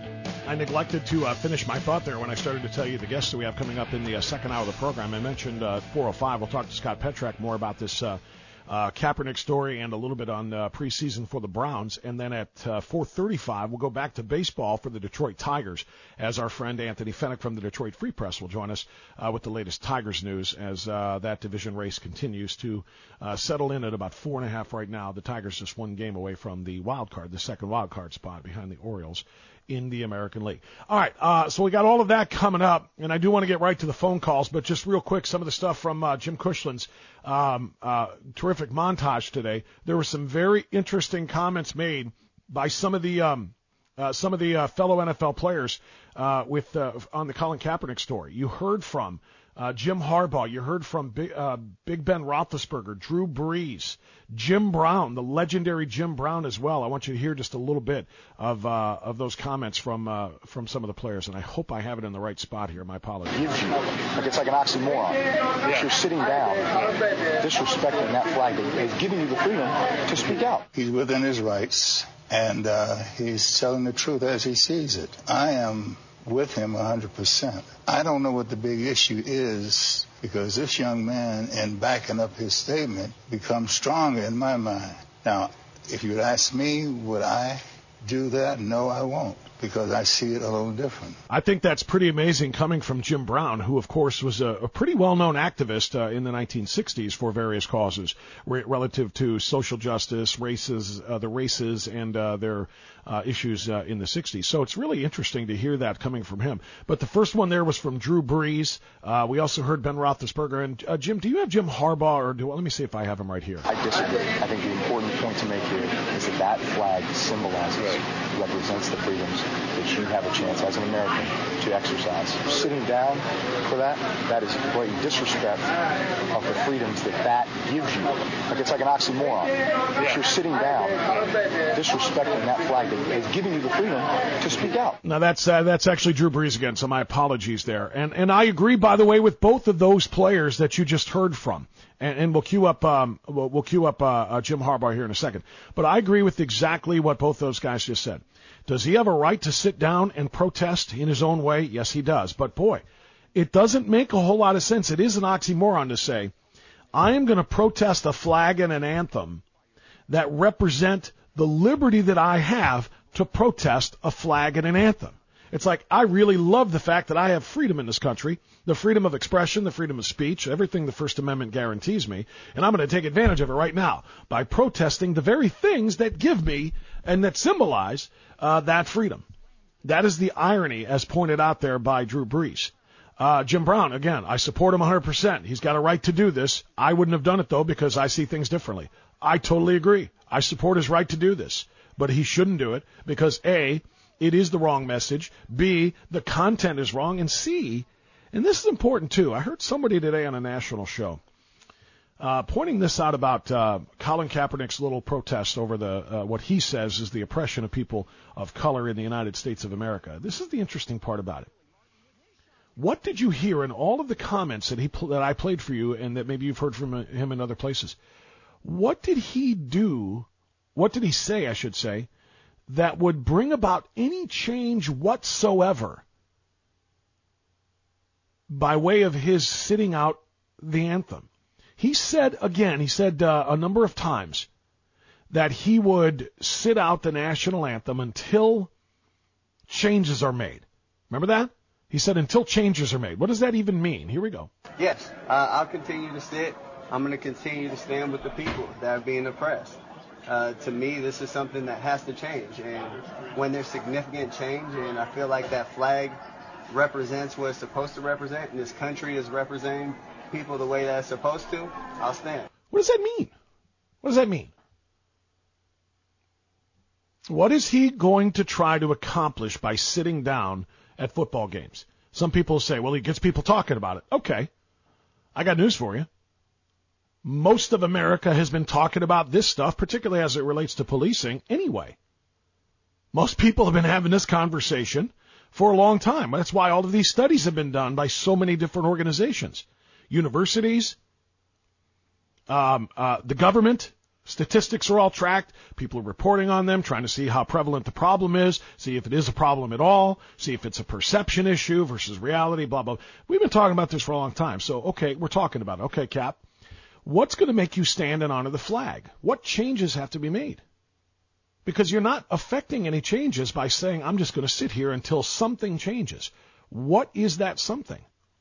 [SPEAKER 12] I neglected to uh, finish my thought there when I started to tell you the guests that we have coming up in the uh, second hour of the program. I mentioned uh, four oh five. We'll talk to Scott Petrak more about this uh, uh, Kaepernick story and a little bit on uh, preseason for the Browns. And then at uh, four thirty-five, we'll go back to baseball for the Detroit Tigers as our friend Anthony Fennick from the Detroit Free Press will join us uh, with the latest Tigers news as uh, that division race continues to uh, settle in at about four and a half right now. The Tigers just one game away from the wild card, the second wild card spot behind the Orioles in the American League. All right, uh, so we got all of that coming up, and I do want to get right to the phone calls, but just real quick, some of the stuff from uh, Jim Cushland's um, uh, terrific montage today. There were some very interesting comments made by some of the um, uh, some of the uh, fellow N F L players uh, with uh, on the Colin Kaepernick story. You heard from uh, Jim Harbaugh. You heard from Big, uh, Big Ben Roethlisberger, Drew Brees, Jim Brown, the legendary Jim Brown as well. I want you to hear just a little bit of uh, of those comments from uh, from some of the players, and I hope I have it in the right spot here. My apologies.
[SPEAKER 9] Gives you, like it's like an oxymoron. If you're sitting down, disrespecting that flag that is giving you the freedom to speak out.
[SPEAKER 10] He's within his rights, and uh, he's telling the truth as he sees it. I am with him one hundred percent. I don't know what the big issue is, because this young man, in backing up his statement, becomes stronger in my mind. Now, if you'd ask me, would I do that? No, I won't, because I see it a little different.
[SPEAKER 12] I think that's pretty amazing coming from Jim Brown, who, of course, was a, a pretty well-known activist uh, in the nineteen sixties for various causes re- relative to social justice, races, uh, the races, and uh, their uh, issues uh, in the sixties. So it's really interesting to hear that coming from him. But the first one there was from Drew Brees. Uh, we also heard Ben Roethlisberger. And, uh, Jim, do you have Jim Harbaugh? or do? Well, let me see if I have him right here.
[SPEAKER 9] I disagree. I think the important point to make here is that that flag symbolizes represents the freedoms that you have a chance as an American to exercise. Sitting down for that, that is blatant disrespect of the freedoms that that gives you. Like it's like an oxymoron. If you're sitting down, disrespecting that flag that is giving you the freedom to speak out.
[SPEAKER 12] Now that's uh, that's actually Drew Brees again, so my apologies there. And and I agree, by the way, with both of those players that you just heard from. And, and we'll queue up um, we'll, we'll queue up uh, uh, Jim Harbaugh here in a second. But I agree with exactly what both those guys just said. Does he have a right to sit down and protest in his own way? Yes, he does. But boy, it doesn't make a whole lot of sense. It is an oxymoron to say, I am going to protest a flag and an anthem that represent the liberty that I have to protest a flag and an anthem. It's like, I really love the fact that I have freedom in this country, the freedom of expression, the freedom of speech, everything the First Amendment guarantees me, and I'm going to take advantage of it right now by protesting the very things that give me and that symbolize uh, that freedom. That is the irony, as pointed out there by Drew Brees. Uh, Jim Brown, again, I support him one hundred percent. He's got a right to do this. I wouldn't have done it, though, because I see things differently. I totally agree. I support his right to do this. But he shouldn't do it because, A, it is the wrong message, B, the content is wrong, and C, and this is important, too. I heard somebody today on a national show uh, pointing this out about uh, Colin Kaepernick's little protest over the uh, what he says is the oppression of people of color in the United States of America. This is the interesting part about it. What did you hear in all of the comments that he pl- that I played for you and that maybe you've heard from him in other places? What did he do, what did he say, I should say, that would bring about any change whatsoever by way of his sitting out the anthem? He said, again, he said uh, a number of times that he would sit out the national anthem until changes are made. Remember that? He said until changes are made. What does that even mean? Here we go.
[SPEAKER 1] Yes, uh, I'll continue to sit. I'm going to continue to stand with the people that are being oppressed. Uh, to me, this is something that has to change. And when there's significant change, and I feel like that flag represents what it's supposed to represent, and this country is representing people the way that it's supposed to, I'll stand.
[SPEAKER 12] What does that mean? What does that mean? What is he going to try to accomplish by sitting down at football games? Some people say, well, he gets people talking about it. Okay. I got news for you. Most of America has been talking about this stuff, particularly as it relates to policing, anyway. Most people have been having this conversation for a long time. That's why all of these studies have been done by so many different organizations. Universities, um, uh, the government, statistics are all tracked. People are reporting on them, trying to see how prevalent the problem is, see if it is a problem at all, see if it's a perception issue versus reality, blah, blah. We've been talking about this for a long time. So, okay, we're talking about it. Okay, Cap. What's going to make you stand and honor the flag? What changes have to be made? Because you're not affecting any changes by saying, I'm just going to sit here until something changes. What is that something?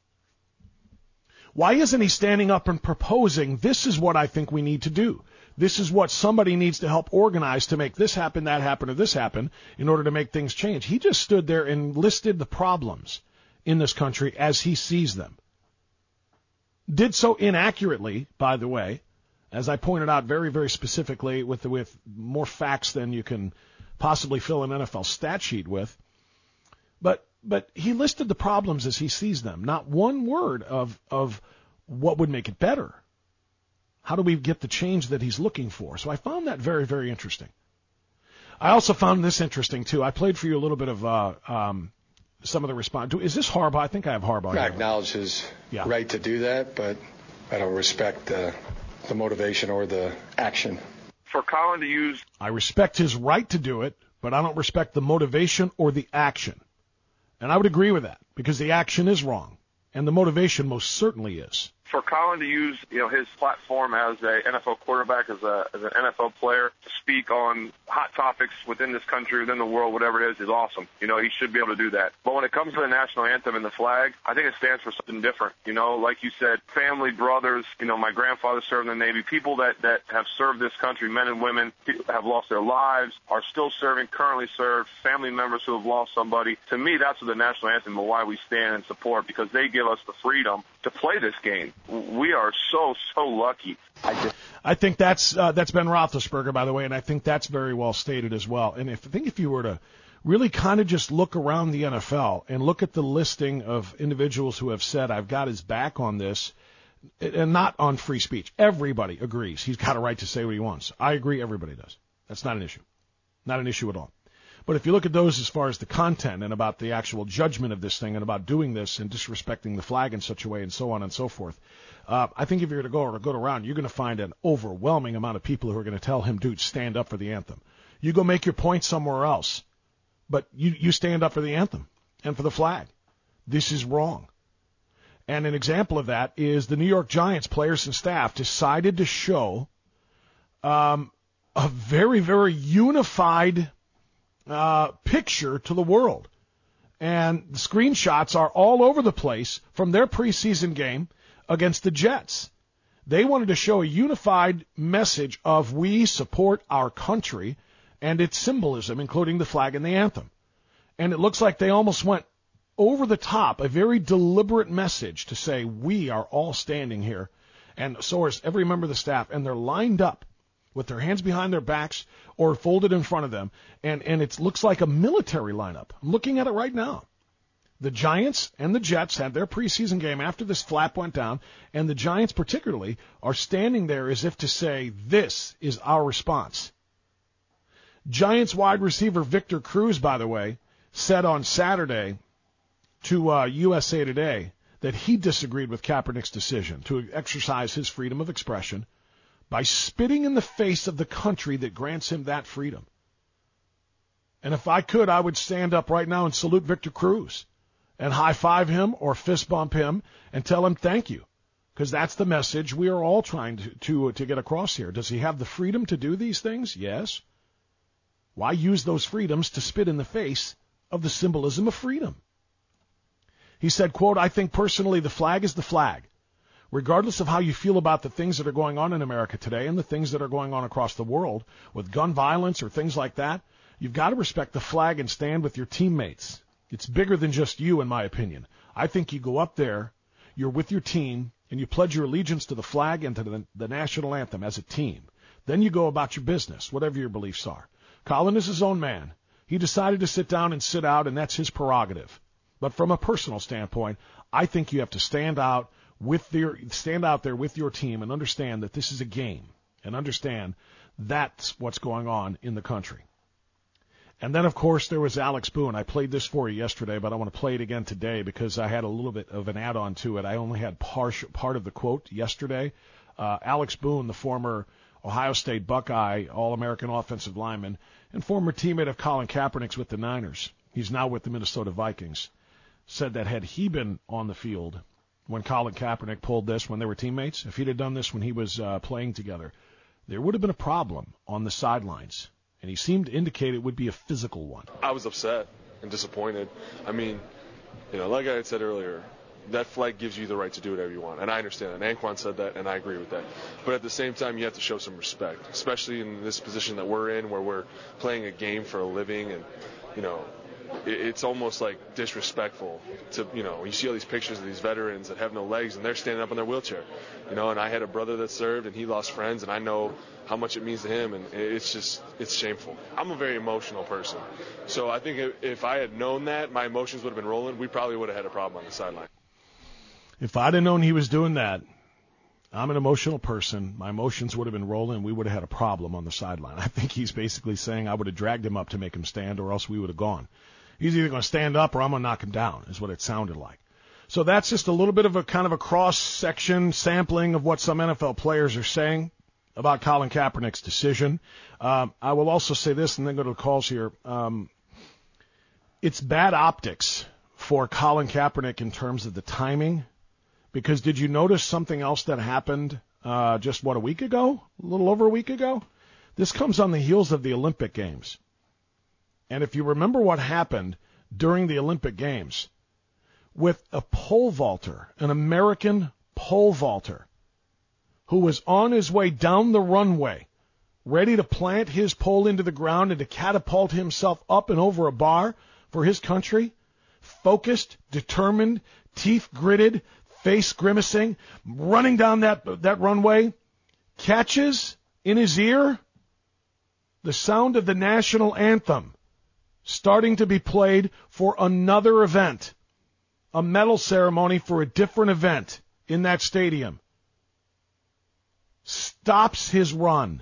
[SPEAKER 12] Why isn't he standing up and proposing, this is what I think we need to do? This is what somebody needs to help organize to make this happen, that happen, or this happen in order to make things change. He just stood there and listed the problems in this country as he sees them. Did so inaccurately, by the way, as I pointed out very, very specifically with the, with more facts than you can possibly fill an N F L stat sheet with. But but he listed the problems as he sees them. Not one word of of what would make it better. How do we get the change that he's looking for? So I found that very, very interesting. I also found this interesting, too. I played for you a little bit of uh, um, some of the response. Is this Harbaugh? I think I have Harbaugh.
[SPEAKER 7] I acknowledge his
[SPEAKER 12] yeah.
[SPEAKER 7] right to do that, but I don't respect uh, the motivation or the action.
[SPEAKER 8] For Colin to use...
[SPEAKER 12] I respect his right to do it, but I don't respect the motivation or the action. And I would agree with that, because the action is wrong, and the motivation most certainly is.
[SPEAKER 8] For Colin to use, you know, his platform as a N F L quarterback, as a as an N F L player, to speak on hot topics within this country, within the world, whatever it is, is awesome. You know, he should be able to do that. But when it comes to the national anthem and the flag, I think it stands for something different. You know, like you said, family, brothers, you know, my grandfather served in the Navy, people that, that have served this country, men and women, have lost their lives, are still serving, currently served, family members who have lost somebody. To me, that's what the national anthem and why we stand and support, because they give us the freedom to play this game. We are so, so lucky.
[SPEAKER 12] I, I think that's uh, that's Ben Roethlisberger, by the way, and I think that's very well stated as well. And if I think if you were to really kind of just look around the N F L and look at the listing of individuals who have said, I've got his back on this, and not on free speech. Everybody agrees. He's got a right to say what he wants. I agree. Everybody does. That's not an issue. Not an issue at all. But if you look at those as far as the content and about the actual judgment of this thing and about doing this and disrespecting the flag in such a way and so on and so forth, uh, I think if you're going to go or go around, you're going to find an overwhelming amount of people who are going to tell him, dude, stand up for the anthem. You go make your point somewhere else, but you, you stand up for the anthem and for the flag. This is wrong. And an example of that is the New York Giants players and staff decided to show um, a very, very unified uh, picture to the world. And the screenshots are all over the place from their preseason game against the Jets. They wanted to show a unified message of we support our country and its symbolism, including the flag and the anthem. And it looks like they almost went over the top, a very deliberate message to say we are all standing here. And so is every member of the staff, and they're lined up with their hands behind their backs or folded in front of them, and, and it looks like a military lineup. I'm looking at it right now. The Giants and the Jets had their preseason game after this flap went down, and the Giants particularly are standing there as if to say, this is our response. Giants wide receiver Victor Cruz, by the way, said on Saturday to uh, U S A Today that he disagreed with Kaepernick's decision to exercise his freedom of expression by spitting in the face of the country that grants him that freedom. And if I could, I would stand up right now and salute Victor Cruz and high-five him or fist bump him and tell him thank you, because that's the message we are all trying to, to, to get across here. Does he have the freedom to do these things? Yes. Why use those freedoms to spit in the face of the symbolism of freedom? He said, quote, I think personally the flag is the flag. Regardless of how you feel about the things that are going on in America today and the things that are going on across the world with gun violence or things like that, you've got to respect the flag and stand with your teammates. It's bigger than just you, in my opinion. I think you go up there, you're with your team, and you pledge your allegiance to the flag and to the, the national anthem as a team. Then you go about your business, whatever your beliefs are. Colin is his own man. He decided to sit down and sit out, and that's his prerogative. But from a personal standpoint, I think you have to stand out with your stand out there with your team and understand that this is a game and understand that's what's going on in the country. And then, of course, there was Alex Boone. I played this for you yesterday, but I want to play it again today because I had a little bit of an add-on to it. I only had part, part of the quote yesterday. Uh, Alex Boone, the former Ohio State Buckeye All-American offensive lineman and former teammate of Colin Kaepernick's with the Niners, he's now with the Minnesota Vikings, said that had he been on the field when Colin Kaepernick pulled this when they were teammates, if he'd have done this when he was uh, playing together, there would have been a problem on the sidelines. And he seemed to indicate it would be a physical one.
[SPEAKER 14] I was upset and disappointed. I mean, you know, like I had said earlier, that flag gives you the right to do whatever you want. And I understand that. Anquan said that, and I agree with that. But at the same time, you have to show some respect, especially in this position that we're in where we're playing a game for a living. And, you know, it's almost like disrespectful to, you know, you see all these pictures of these veterans that have no legs and they're standing up in their wheelchair, you know, and I had a brother that served and he lost friends and I know how much it means to him, and it's just, it's shameful. I'm a very emotional person. So I think if I had known that, my emotions would have been rolling, we probably would have had a problem on the sideline.
[SPEAKER 12] If I'd have known he was doing that, I'm an emotional person. My emotions would have been rolling. We would have had a problem on the sideline. I think he's basically saying I would have dragged him up to make him stand or else we would have gone. He's either going to stand up or I'm going to knock him down is what it sounded like. So that's just a little bit of a kind of a cross-section sampling of what some N F L players are saying about Colin Kaepernick's decision. Um, I will also say this and then go to the calls here. Um, it's bad optics for Colin Kaepernick in terms of the timing, because did you notice something else that happened uh, just, what, a week ago? A little over a week ago? This comes on the heels of the Olympic Games. And if you remember what happened during the Olympic Games with a pole vaulter, an American pole vaulter, who was on his way down the runway, ready to plant his pole into the ground and to catapult himself up and over a bar for his country, focused, determined, teeth gritted, face grimacing, running down that that runway, catches in his ear the sound of the national anthem starting to be played for another event, a medal ceremony for a different event in that stadium, stops his run,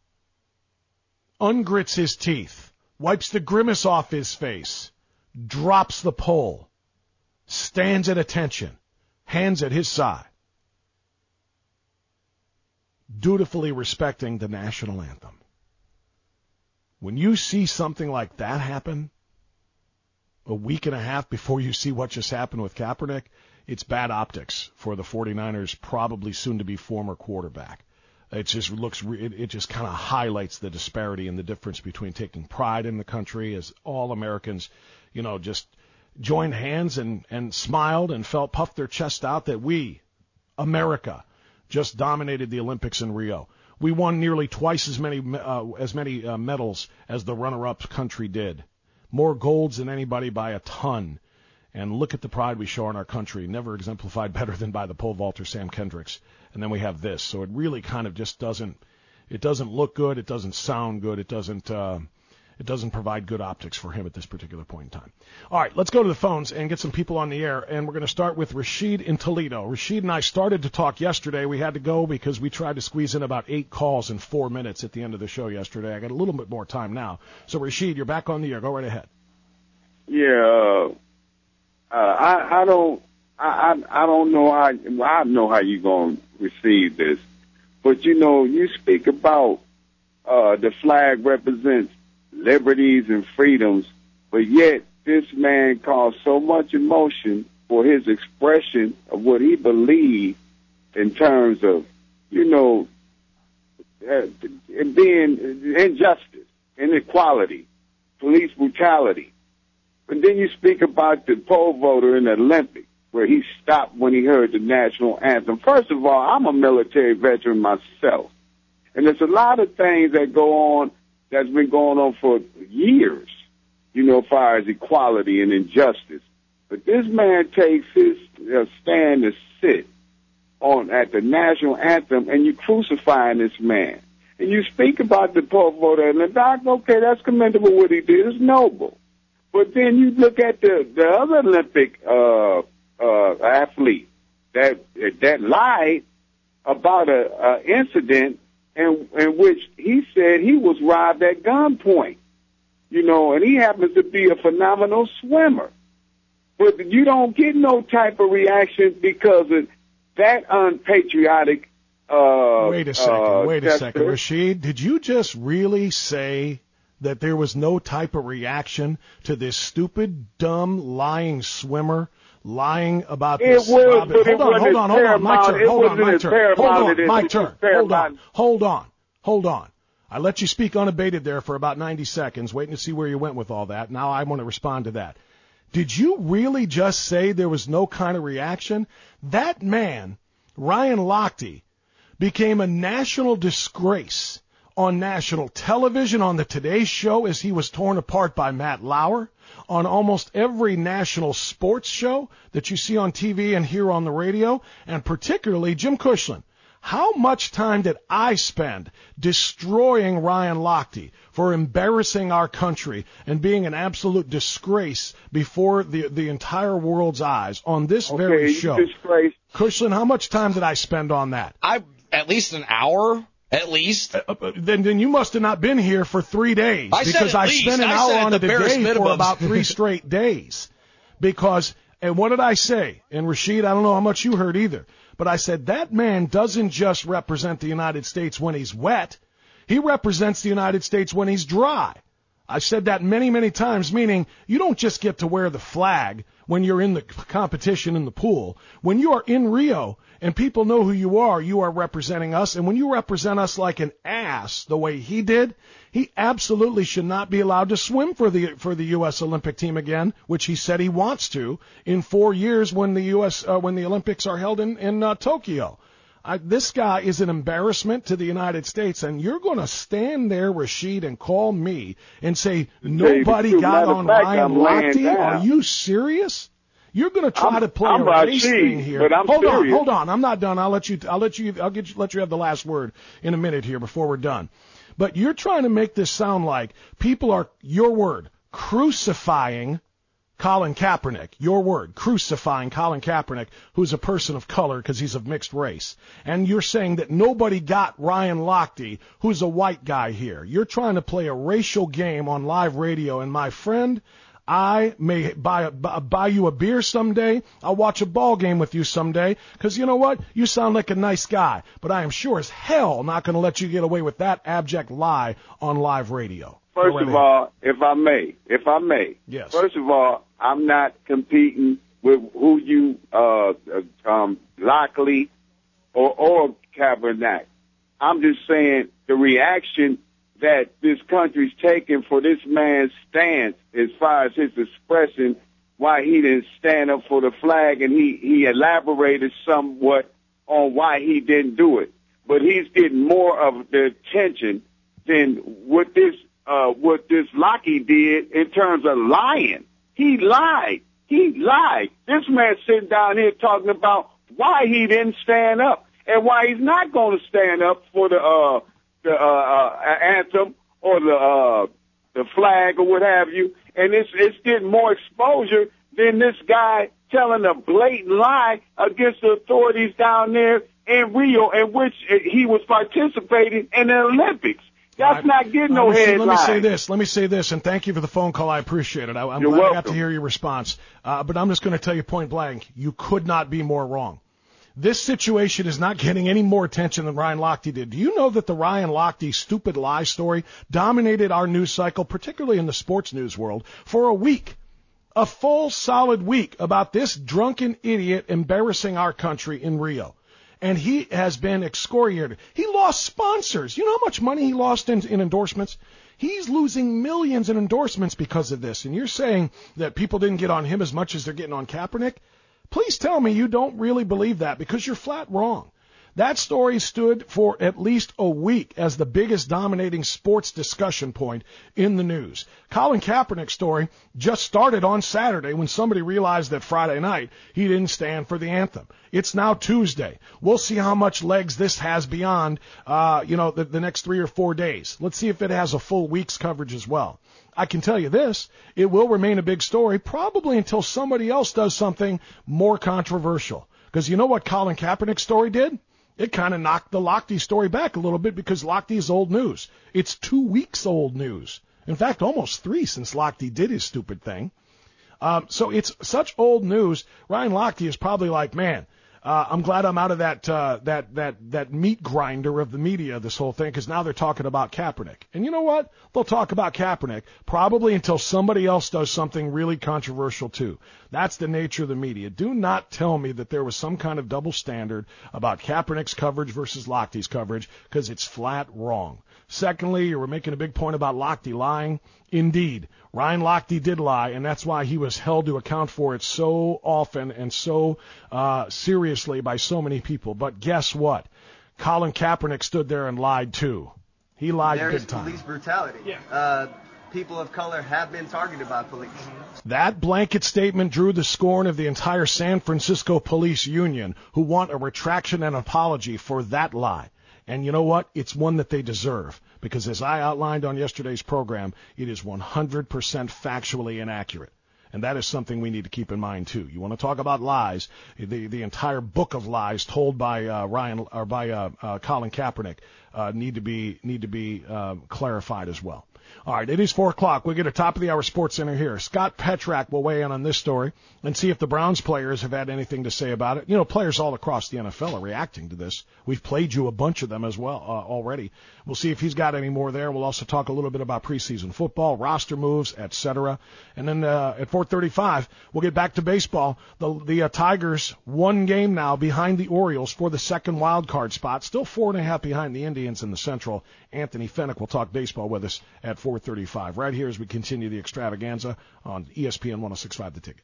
[SPEAKER 12] ungrits his teeth, wipes the grimace off his face, drops the pole, stands at attention, hands at his side, dutifully respecting the national anthem. When you see something like that happen a week and a half before you see what just happened with Kaepernick, it's bad optics for the 49ers, probably soon-to-be former quarterback. It just looks, it, it just kind of highlights the disparity and the difference between taking pride in the country as all Americans, you know, just joined hands and, and smiled and felt, puffed their chest out that we, America, just dominated the Olympics in Rio. We won nearly twice as many uh, as many uh, medals as the runner-up country did. More golds than anybody by a ton. And look at the pride we show in our country, never exemplified better than by the pole vaulter Sam Kendricks. And then we have this. So it really kind of just doesn't, it doesn't look good, it doesn't sound good, it doesn't, uh, it doesn't provide good optics for him at this particular point in time. All right, let's go to the phones and get some people on the air. And we're going to start with Rashid in Toledo. Rashid and I started to talk yesterday. We had to go because we tried to squeeze in about eight calls in four minutes at the end of the show yesterday. I got a little bit more time now. So Rashid, you're back on the air. Go right ahead.
[SPEAKER 15] Yeah, uh, I, I don't, I, I, I don't know how, I know how you're going to receive this, but you know, you speak about uh, the flag represents liberties and freedoms, but yet this man caused so much emotion for his expression of what he believed in terms of, you know, uh, being injustice, inequality, police brutality. But then you speak about the pole vaulter in the Olympics, where he stopped when he heard the national anthem. First of all, I'm a military veteran myself, and there's a lot of things that go on that's been going on for years, you know, as far as equality and injustice. But this man takes his uh, stand to sit on at the national anthem, and you crucifying this man. And you speak about the pole vaulter, and the doc, okay, that's commendable what he did. It's noble. But then you look at the, the other Olympic uh, uh, athlete that that lied about a, a incident in, in which he said he was robbed at gunpoint, you know, and he happens to be a phenomenal swimmer. But you don't get no type of reaction because of that unpatriotic uh
[SPEAKER 12] Wait a second,
[SPEAKER 15] uh,
[SPEAKER 12] wait a
[SPEAKER 15] gesture.
[SPEAKER 12] second. Rashid, did you just really say that there was no type of reaction to this stupid, dumb, lying swimmer lying about
[SPEAKER 15] It
[SPEAKER 12] this?
[SPEAKER 15] was,
[SPEAKER 12] Robin?
[SPEAKER 15] but it
[SPEAKER 12] Hold on,
[SPEAKER 15] wasn't
[SPEAKER 12] hold on, hold on, my
[SPEAKER 15] paramount.
[SPEAKER 12] turn,
[SPEAKER 15] It
[SPEAKER 12] hold on,
[SPEAKER 15] wasn't
[SPEAKER 12] my
[SPEAKER 15] as
[SPEAKER 12] turn, hold
[SPEAKER 15] paramount
[SPEAKER 12] on,
[SPEAKER 15] as
[SPEAKER 12] my
[SPEAKER 15] it
[SPEAKER 12] turn,
[SPEAKER 15] was
[SPEAKER 12] hold on,
[SPEAKER 15] paramount.
[SPEAKER 12] hold on, hold on. I let you speak unabated there for about ninety seconds, waiting to see where you went with all that. Now I want to respond to that. Did you really just say there was no kind of reaction? That man, Ryan Lochte, became a national disgrace on national television, on the Today Show, as he was torn apart by Matt Lauer, on almost every national sports show that you see on T V and hear on the radio, and particularly Jim Cushlan. How much time did I spend destroying Ryan Lochte for embarrassing our country and being an absolute disgrace before the the entire world's eyes on this
[SPEAKER 15] Okay,
[SPEAKER 12] very
[SPEAKER 15] you
[SPEAKER 12] show?
[SPEAKER 15] disgrace.
[SPEAKER 12] Cushlan, how much time did I spend on that?
[SPEAKER 13] I at least an hour. At least.
[SPEAKER 12] Uh, uh, then, then you must have not been here for three days
[SPEAKER 13] I said
[SPEAKER 12] because
[SPEAKER 13] at
[SPEAKER 12] I
[SPEAKER 13] least.
[SPEAKER 12] spent an
[SPEAKER 13] I
[SPEAKER 12] hour
[SPEAKER 13] said
[SPEAKER 12] on
[SPEAKER 13] at
[SPEAKER 12] it
[SPEAKER 13] the
[SPEAKER 12] a
[SPEAKER 13] barest
[SPEAKER 12] day for
[SPEAKER 13] minimums.
[SPEAKER 12] about three straight days. Because, and what did I say? And Rashid, I don't know how much you heard either, but I said that man doesn't just represent the United States when he's wet. He represents the United States when he's dry. I've said that many, many times, meaning you don't just get to wear the flag when you're in the competition in the pool. When you are in Rio and people know who you are, you are representing us. And when you represent us like an ass, the way he did, he absolutely should not be allowed to swim for the for the U S Olympic team again, which he said he wants to in four years when the U S uh, when the Olympics are held in in uh, Tokyo. I, this guy is an embarrassment to the United States, and you're going to stand there, Rashid, and call me and say nobody got on Ryan Lochte? Are you serious? You're going to try
[SPEAKER 15] I'm,
[SPEAKER 12] to play
[SPEAKER 15] I'm
[SPEAKER 12] a
[SPEAKER 15] by
[SPEAKER 12] race
[SPEAKER 15] cheese,
[SPEAKER 12] thing here.
[SPEAKER 15] but I'm
[SPEAKER 12] hold
[SPEAKER 15] serious.
[SPEAKER 12] on, hold on. I'm not done. I'll let you. I'll let you. I'll get you, let you have the last word in a minute here before we're done. But you're trying to make this sound like people are, your word, crucifying Colin Kaepernick. Your word, crucifying Colin Kaepernick, who's a person of color because he's of mixed race. And you're saying that nobody got Ryan Lochte, who's a white guy here. You're trying to play a racial game on live radio, and my friend, I may buy, a, buy you a beer someday. I'll watch a ball game with you someday. Because you know what? You sound like a nice guy. But I am sure as hell not going to let you get away with that abject lie on live radio.
[SPEAKER 15] First of all, if I may, if I may.
[SPEAKER 12] Yes.
[SPEAKER 15] First of all, I'm not competing with who you, uh, um, Lockley or, or Kaepernick. I'm just saying the reaction that this country's taking for this man's stance as far as his expression, why he didn't stand up for the flag, and he, he elaborated somewhat on why he didn't do it. But he's getting more of the attention than what this, uh, what this Lockheed did in terms of lying. He lied. He lied. This man sitting down here talking about why he didn't stand up and why he's not going to stand up for the, uh, the uh, uh, anthem or the uh, the flag or what have you, and it's it's getting more exposure than this guy telling a blatant lie against the authorities down there in Rio, in which he was participating in the Olympics. That's
[SPEAKER 12] right.
[SPEAKER 15] not getting no
[SPEAKER 12] let me,
[SPEAKER 15] headline.
[SPEAKER 12] Let me say this. Let me say this, and thank you for the phone call. I appreciate it. I, I'm
[SPEAKER 15] You're
[SPEAKER 12] glad
[SPEAKER 15] welcome.
[SPEAKER 12] I got to hear your response. Uh, but I'm just going to tell you point blank, you could not be more wrong. This situation is not getting any more attention than Ryan Lochte did. Do you know that the Ryan Lochte stupid lie story dominated our news cycle, particularly in the sports news world, for a week? A full, solid week about this drunken idiot embarrassing our country in Rio. And he has been excoriated. He lost sponsors. You know how much money he lost in, in endorsements? He's losing millions in endorsements because of this. And you're saying that people didn't get on him as much as they're getting on Kaepernick? Please tell me you don't really believe that, because you're flat wrong. That story stood for at least a week as the biggest dominating sports discussion point in the news. Colin Kaepernick's story just started on Saturday when somebody realized that Friday night he didn't stand for the anthem. It's now Tuesday. We'll see how much legs this has beyond, uh, you know, the, the next three or four days. Let's see if it has a full week's coverage as well. I can tell you this, it will remain a big story probably until somebody else does something more controversial. Because you know what Colin Kaepernick's story did? It kind of knocked the Lochte story back a little bit, because Lochte is old news. It's two weeks old news. In fact, almost three since Lochte did his stupid thing. Um, so it's such old news. Ryan Lochte is probably like, man, Uh, I'm glad I'm out of that, uh, that, that, that meat grinder of the media, this whole thing, because now they're talking about Kaepernick. And you know what? They'll talk about Kaepernick probably until somebody else does something really controversial too. That's the nature of the media. Do not tell me that there was some kind of double standard about Kaepernick's coverage versus Lochte's coverage, because it's flat wrong. Secondly, you were making a big point about Lochte lying. Indeed, Ryan Lochte did lie, and that's why he was held to account for it so often and so uh, seriously by so many people. But guess what? Colin Kaepernick stood there and lied too. He lied
[SPEAKER 1] there
[SPEAKER 12] big
[SPEAKER 1] is
[SPEAKER 12] time.
[SPEAKER 1] Police brutality. Yeah. Uh, people of color have been targeted by police.
[SPEAKER 12] That blanket statement drew the scorn of the entire San Francisco Police Union, who want a retraction and apology for that lie. And you know what? It's one that they deserve, because as I outlined on yesterday's program, it is one hundred percent factually inaccurate. And that is something we need to keep in mind too. You want to talk about lies? The the entire book of lies told by uh, Ryan or by uh, uh, Colin Kaepernick uh, need to be need to be uh, clarified as well. All right, it is four o'clock. We'll get a top of the hour Sports Center here. Scott Petrak will weigh in on this story and see if the Browns players have had anything to say about it. You know, players all across the N F L are reacting to this. We've played you a bunch of them as well uh, already. We'll see if he's got any more there. We'll also talk a little bit about preseason football, roster moves, et cetera. And then uh, at four thirty-five, we'll get back to baseball. The, the uh, Tigers, one game now behind the Orioles for the second wild card spot. Still four and a half behind the Indians in the Central. Anthony Fennick will talk baseball with us at four thirty-five. Right here as we continue the extravaganza on E S P N one oh six point five The Ticket.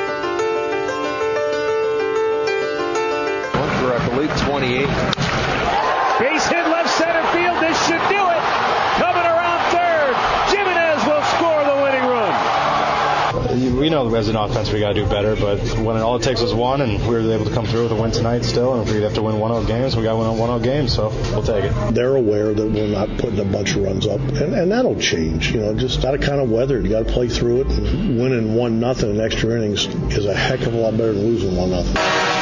[SPEAKER 16] For, I believe, twenty-eight.
[SPEAKER 2] Base hit left center field. This should do it. Coming around third. Jimenez will score the winning run.
[SPEAKER 3] We know as an offense, we got to do better. But when it, all it takes is one, and we were able to come through with a win tonight still, and if we have to win one oh games, we got to win one oh games, so we'll take it.
[SPEAKER 4] They're aware that we're not putting a bunch of runs up, and, and that'll change. You know, just got to kind of weather it. You got to play through it. And winning one nothing in extra innings is a heck of a lot better than losing one nothing.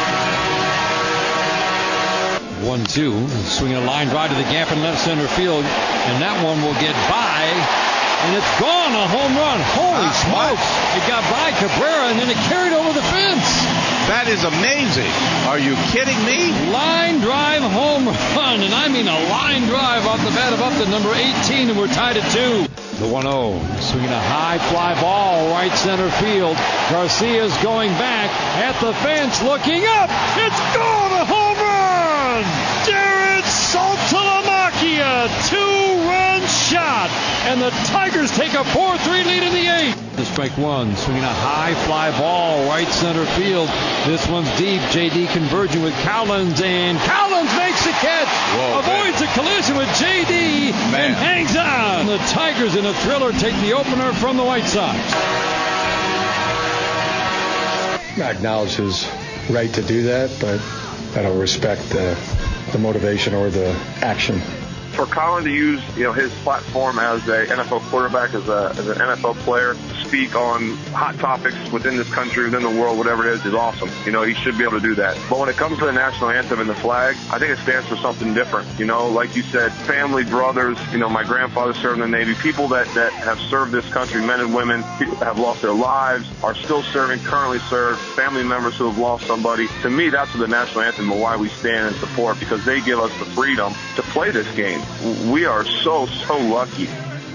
[SPEAKER 5] one two, swinging a line drive to the gap in left center field, and that one will get by. And it's gone, a home run. Holy uh, smokes. What? It got by Cabrera, and then it carried over the fence.
[SPEAKER 6] That is amazing. Are you kidding me?
[SPEAKER 5] Line drive home run, and I mean a line drive off the bat of up to number eighteen, and we're tied at two. The one oh, swinging a high fly ball, right center field. Garcia's going back at the fence, looking up. It's gone, a home run. Jared Saltalamacchia, two-run shot. And the Tigers take a four three lead in the eighth. The strike one, swinging a high fly ball, right center field. This one's deep. J D converging with Cowlins, and Cowlins makes the catch. Whoa, avoids man. a collision with J D man. and hangs on. The Tigers in a thriller take the opener from the White Sox.
[SPEAKER 7] I acknowledge his right to do that, but I don't respect the, the motivation or the action.
[SPEAKER 8] For Colin to use, you know, his platform as a N F L quarterback, as a as an N F L player, to speak on hot topics within this country, within the world, whatever it is, is awesome. You know, he should be able to do that. But when it comes to the national anthem and the flag, I think it stands for something different. You know, like you said, family, brothers. You know, my grandfather served in the Navy. People that that have served this country, men and women, people that have lost their lives, are still serving, currently serve, family members who have lost somebody. To me, that's what the national anthem and why we stand and support, because they give us the freedom to play this game. We are so, so lucky.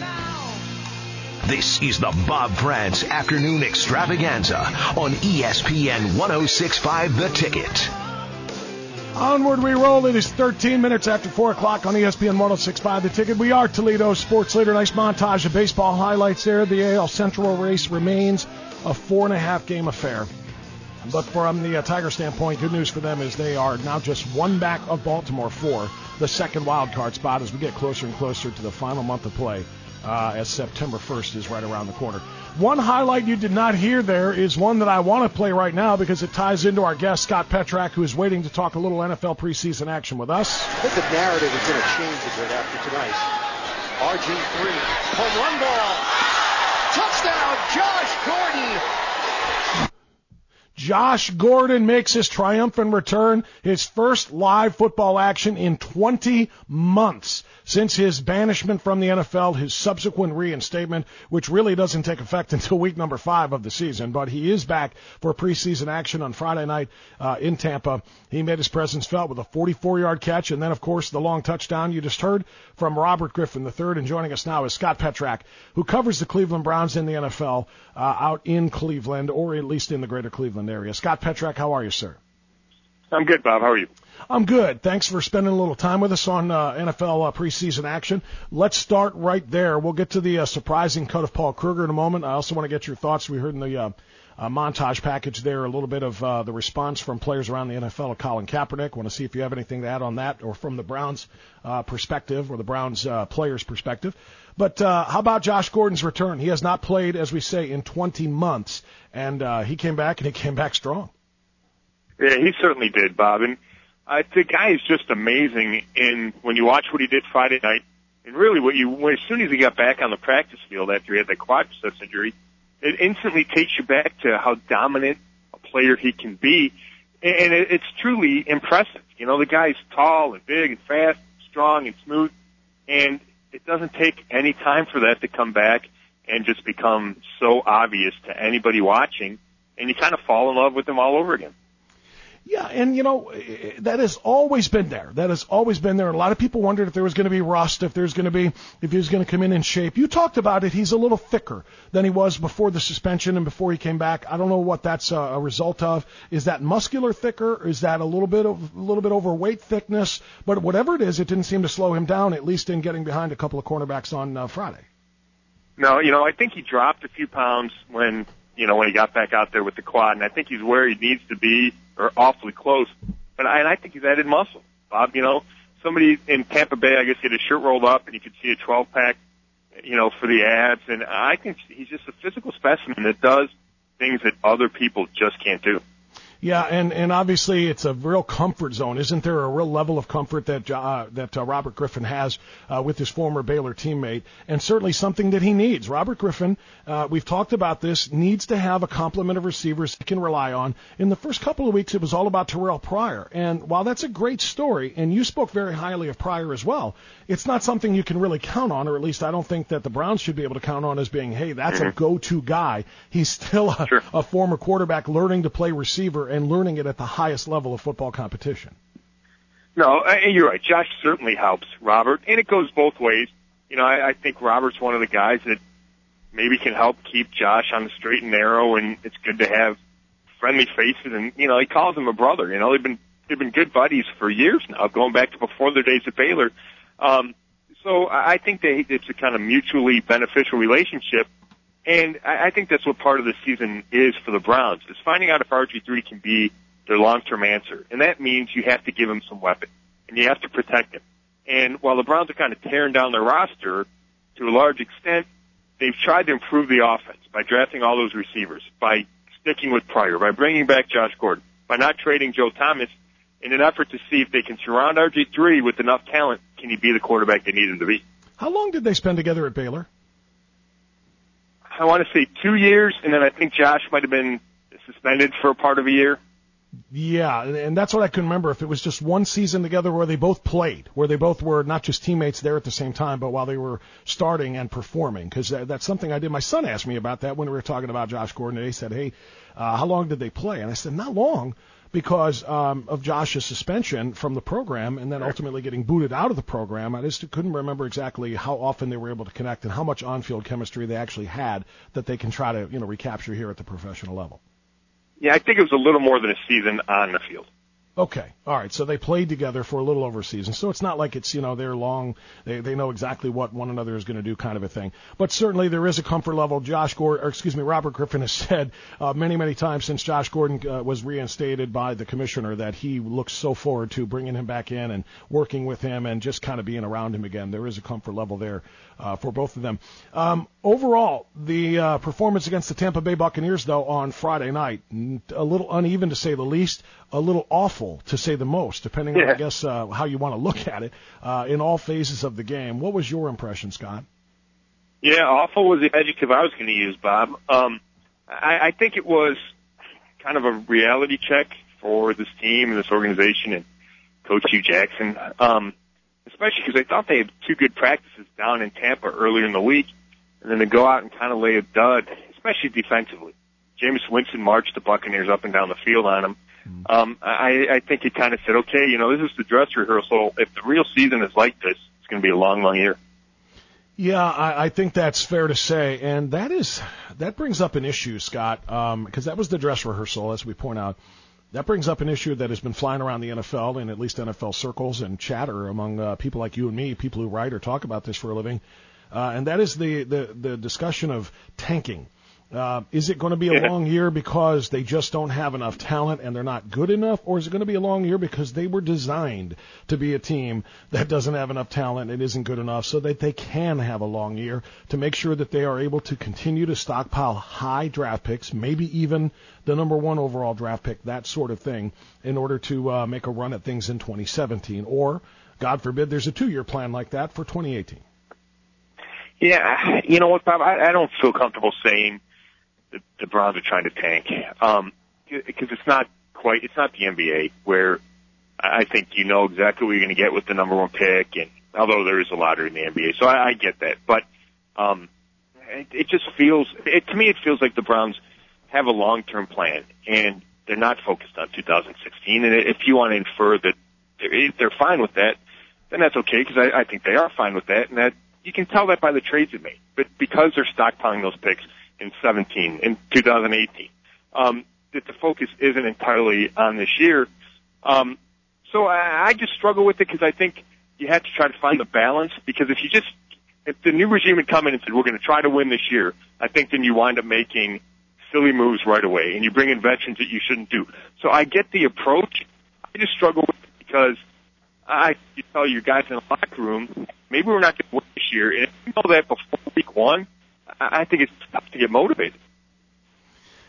[SPEAKER 11] This is the Bob France Afternoon Extravaganza on E S P N ten sixty-five The Ticket.
[SPEAKER 12] Onward we roll. It is thirteen minutes after four o'clock on E S P N ten sixty-five The Ticket. We are Toledo's sports leader. Nice montage of baseball highlights there. The A L Central race remains a four-and-a-half game affair. But from the uh, Tiger standpoint, good news for them is they are now just one back of Baltimore for the second wild card spot as we get closer and closer to the final month of play, uh, as September first is right around the corner. One highlight you did not hear there is one that I want to play right now because it ties into our guest, Scott Petrak, who is waiting to talk a little N F L preseason action with us.
[SPEAKER 16] I think the narrative is going to change a bit after tonight. R G three, home run ball, touchdown, Josh Gordon.
[SPEAKER 12] Josh Gordon makes his triumphant return, his first live football action in twenty months since his banishment from the N F L, his subsequent reinstatement, which really doesn't take effect until week number five of the season. But he is back for preseason action on Friday night uh, in Tampa. He made his presence felt with a forty-four-yard catch, and then, of course, the long touchdown you just heard from Robert Griffin the third. And joining us now is Scott Petrak, who covers the Cleveland Browns in the N F L uh, out in Cleveland, or at least in the greater Cleveland area. Scott Petrak, how are you, sir?
[SPEAKER 17] I'm good, Bob. How are you?
[SPEAKER 12] I'm good. Thanks for spending a little time with us on uh, N F L uh, preseason action. Let's start right there. We'll get to the uh, surprising cut of Paul Kruger in a moment. I also want to get your thoughts. We heard in the uh, uh, montage package there a little bit of uh, the response from players around the N F L of Colin Kaepernick. I want to see if you have anything to add on that, or from the Browns' uh, perspective, or the Browns' uh, players' perspective. But uh, how about Josh Gordon's return? He has not played, as we say, in twenty months, and uh, he came back, and he came back strong.
[SPEAKER 17] Yeah, he certainly did, Bob. And uh, the guy is just amazing. In when you watch what he did Friday night, and really what you, when, as soon as he got back on the practice field after he had that quadriceps injury, it instantly takes you back to how dominant a player he can be, and it, it's truly impressive. You know, the guy's tall and big and fast, strong and smooth, and it doesn't take any time for that to come back and just become so obvious to anybody watching, and you kind of fall in love with him all over again.
[SPEAKER 12] Yeah, and, you know, that has always been there. That has always been there. A lot of people wondered if there was going to be rust, if there's going to be, if he was going to come in in shape. You talked about it. He's a little thicker than he was before the suspension and before he came back. I don't know what that's a, a result of. Is that muscular thicker? Is that a little bit of, a little bit overweight thickness? But whatever it is, it didn't seem to slow him down, at least in getting behind a couple of cornerbacks on uh, Friday.
[SPEAKER 17] No, you know, I think he dropped a few pounds when, you know, when he got back out there with the quad, and I think he's where he needs to be, or awfully close. But I, and I think he's added muscle, Bob. You know, somebody in Tampa Bay, I guess, he had his shirt rolled up, and you could see a twelve-pack, you know, for the abs. And I think he's just a physical specimen that does things that other people just can't do.
[SPEAKER 12] Yeah, and, and obviously it's a real comfort zone. Isn't there a real level of comfort that uh, that uh, Robert Griffin has uh, with his former Baylor teammate, and certainly something that he needs. Robert Griffin, uh, we've talked about this, needs to have a complement of receivers he can rely on. In the first couple of weeks, it was all about Terrell Pryor, and while that's a great story, and you spoke very highly of Pryor as well, it's not something you can really count on, or at least I don't think that the Browns should be able to count on as being, hey, that's mm-hmm. a go-to guy. He's still a, sure. a former quarterback learning to play receiver and learning it at the highest level of football competition.
[SPEAKER 17] No, and you're right. Josh certainly helps Robert, and it goes both ways. You know, I, I think Robert's one of the guys that maybe can help keep Josh on the straight and narrow, and it's good to have friendly faces. And, you know, he calls him a brother. You know, they've been they've been good buddies for years now, going back to before their days at Baylor. Um, so I think that it's a kind of mutually beneficial relationship. And I think that's what part of the season is for the Browns, is finding out if R G three can be their long-term answer. And that means you have to give him some weapons, and you have to protect him. And while the Browns are kind of tearing down their roster to a large extent, they've tried to improve the offense by drafting all those receivers, by sticking with Pryor, by bringing back Josh Gordon, by not trading Joe Thomas in an effort to see if they can surround R G three with enough talent. Can he be the quarterback they need him to be?
[SPEAKER 12] How long did they spend together at Baylor?
[SPEAKER 17] I want to say two years, and then I think Josh might have been suspended for a part of a year.
[SPEAKER 12] Yeah, and that's what I couldn't remember, if it was just one season together where they both played, where they both were not just teammates there at the same time, but while they were starting and performing, because that's something I did. My son asked me about that when we were talking about Josh Gordon, and he said, hey, uh, how long did they play? And I said, not long, because um, of Josh's suspension from the program and then ultimately getting booted out of the program. I just couldn't remember exactly how often they were able to connect and how much on-field chemistry they actually had that they can try to, you know, recapture here at the professional level.
[SPEAKER 17] Yeah, I think it was a little more than a season on the field.
[SPEAKER 12] Okay. All right. So they played together for a little over a season. So it's not like it's, you know, they're long, they they know exactly what one another is going to do kind of a thing. But certainly there is a comfort level. Josh Gordon, or excuse me, Robert Griffin has said uh, many, many times since Josh Gordon uh, was reinstated by the commissioner that he looks so forward to bringing him back in and working with him and just kind of being around him again. There is a comfort level there uh, for both of them. Um, overall, the uh, performance against the Tampa Bay Buccaneers, though, on Friday night, a little uneven to say the least, a little awful to say the most, depending yeah. on, I guess, uh, how you want to look at it, uh, in all phases of the game. What was your impression, Scott?
[SPEAKER 17] Yeah, awful was the adjective I was going to use, Bob. Um, I, I think it was kind of a reality check for this team and this organization and Coach Hugh Jackson, um, especially because I thought they had two good practices down in Tampa earlier in the week, and then to go out and kind of lay a dud, especially defensively. Jameis Winston marched the Buccaneers up and down the field on them. Um, I, I think he kind of said, okay, you know, this is the dress rehearsal. If the real season is like this, it's going to be a long, long year.
[SPEAKER 12] Yeah, I, I think that's fair to say, and that is that brings up an issue, Scott, because um, that was the dress rehearsal, as we point out. That brings up an issue that has been flying around the N F L, in at least N F L circles and chatter among uh, people like you and me, people who write or talk about this for a living, uh, and that is the, the, the discussion of tanking. Uh, is it going to be a long year because they just don't have enough talent and they're not good enough, or is it going to be a long year because they were designed to be a team that doesn't have enough talent and isn't good enough so that they can have a long year to make sure that they are able to continue to stockpile high draft picks, maybe even the number one overall draft pick, that sort of thing, in order to uh, make a run at things in twenty seventeen, or, God forbid, there's a two-year plan like that for twenty eighteen?
[SPEAKER 17] Yeah, you know what, Bob, I, I don't feel comfortable saying The, the Browns are trying to tank, um, because it's not quite, it's not the N B A where I think you know exactly what you're going to get with the number one pick, and although there is a lottery in the N B A, so I, I get that, but um, it, it just feels, it, to me, it feels like the Browns have a long-term plan, and they're not focused on two thousand sixteen. And if you want to infer that they're, they're fine with that, then that's okay, because I, I think they are fine with that, and that you can tell that by the trades they made. But because they're stockpiling those picks in seventeen, in two thousand eighteen, um, that the focus isn't entirely on this year. Um, so I, I just struggle with it because I think you have to try to find the balance, because if you just, if the new regime had come in and said, we're going to try to win this year, I think then you wind up making silly moves right away and you bring in veterans that you shouldn't do. So I get the approach. I just struggle with it because I, you tell your guys in the locker room, maybe we're not going to win this year. And if you know that before week one, I think it's tough to get motivated.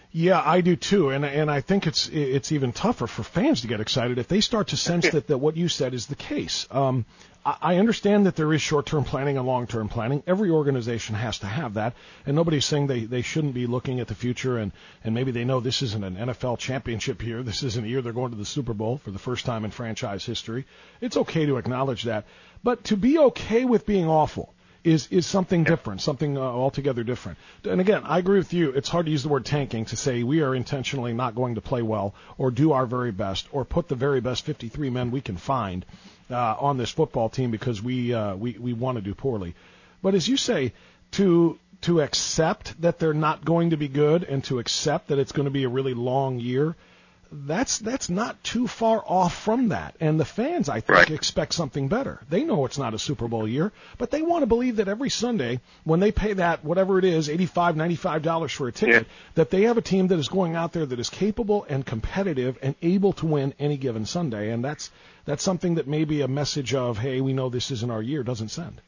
[SPEAKER 12] Yeah, I do too, and and I think it's it's even tougher for fans to get excited if they start to sense that, that what you said is the case. Um, I, I understand that there is short-term planning and long-term planning. Every organization has to have that, and nobody's saying they, they shouldn't be looking at the future, and, and maybe they know this isn't an N F L championship year. This isn't a year they're going to the Super Bowl for the first time in franchise history. It's okay to acknowledge that, but to be okay with being awful is is something different, something uh, altogether different. And again, I agree with you. It's hard to use the word tanking to say we are intentionally not going to play well or do our very best or put the very best fifty-three men we can find uh, on this football team because we uh, we we want to do poorly. But as you say, to to accept that they're not going to be good and to accept that it's going to be a really long year, that's that's not too far off from that. And the fans, I think, right. expect something better. They know it's not a Super Bowl year, but they want to believe that every Sunday when they pay that, whatever it is, eighty-five dollars, ninety-five dollars for a ticket, yeah. that they have a team that is going out there that is capable and competitive and able to win any given Sunday. And that's that's something that maybe a message of, hey, we know this isn't our year doesn't send.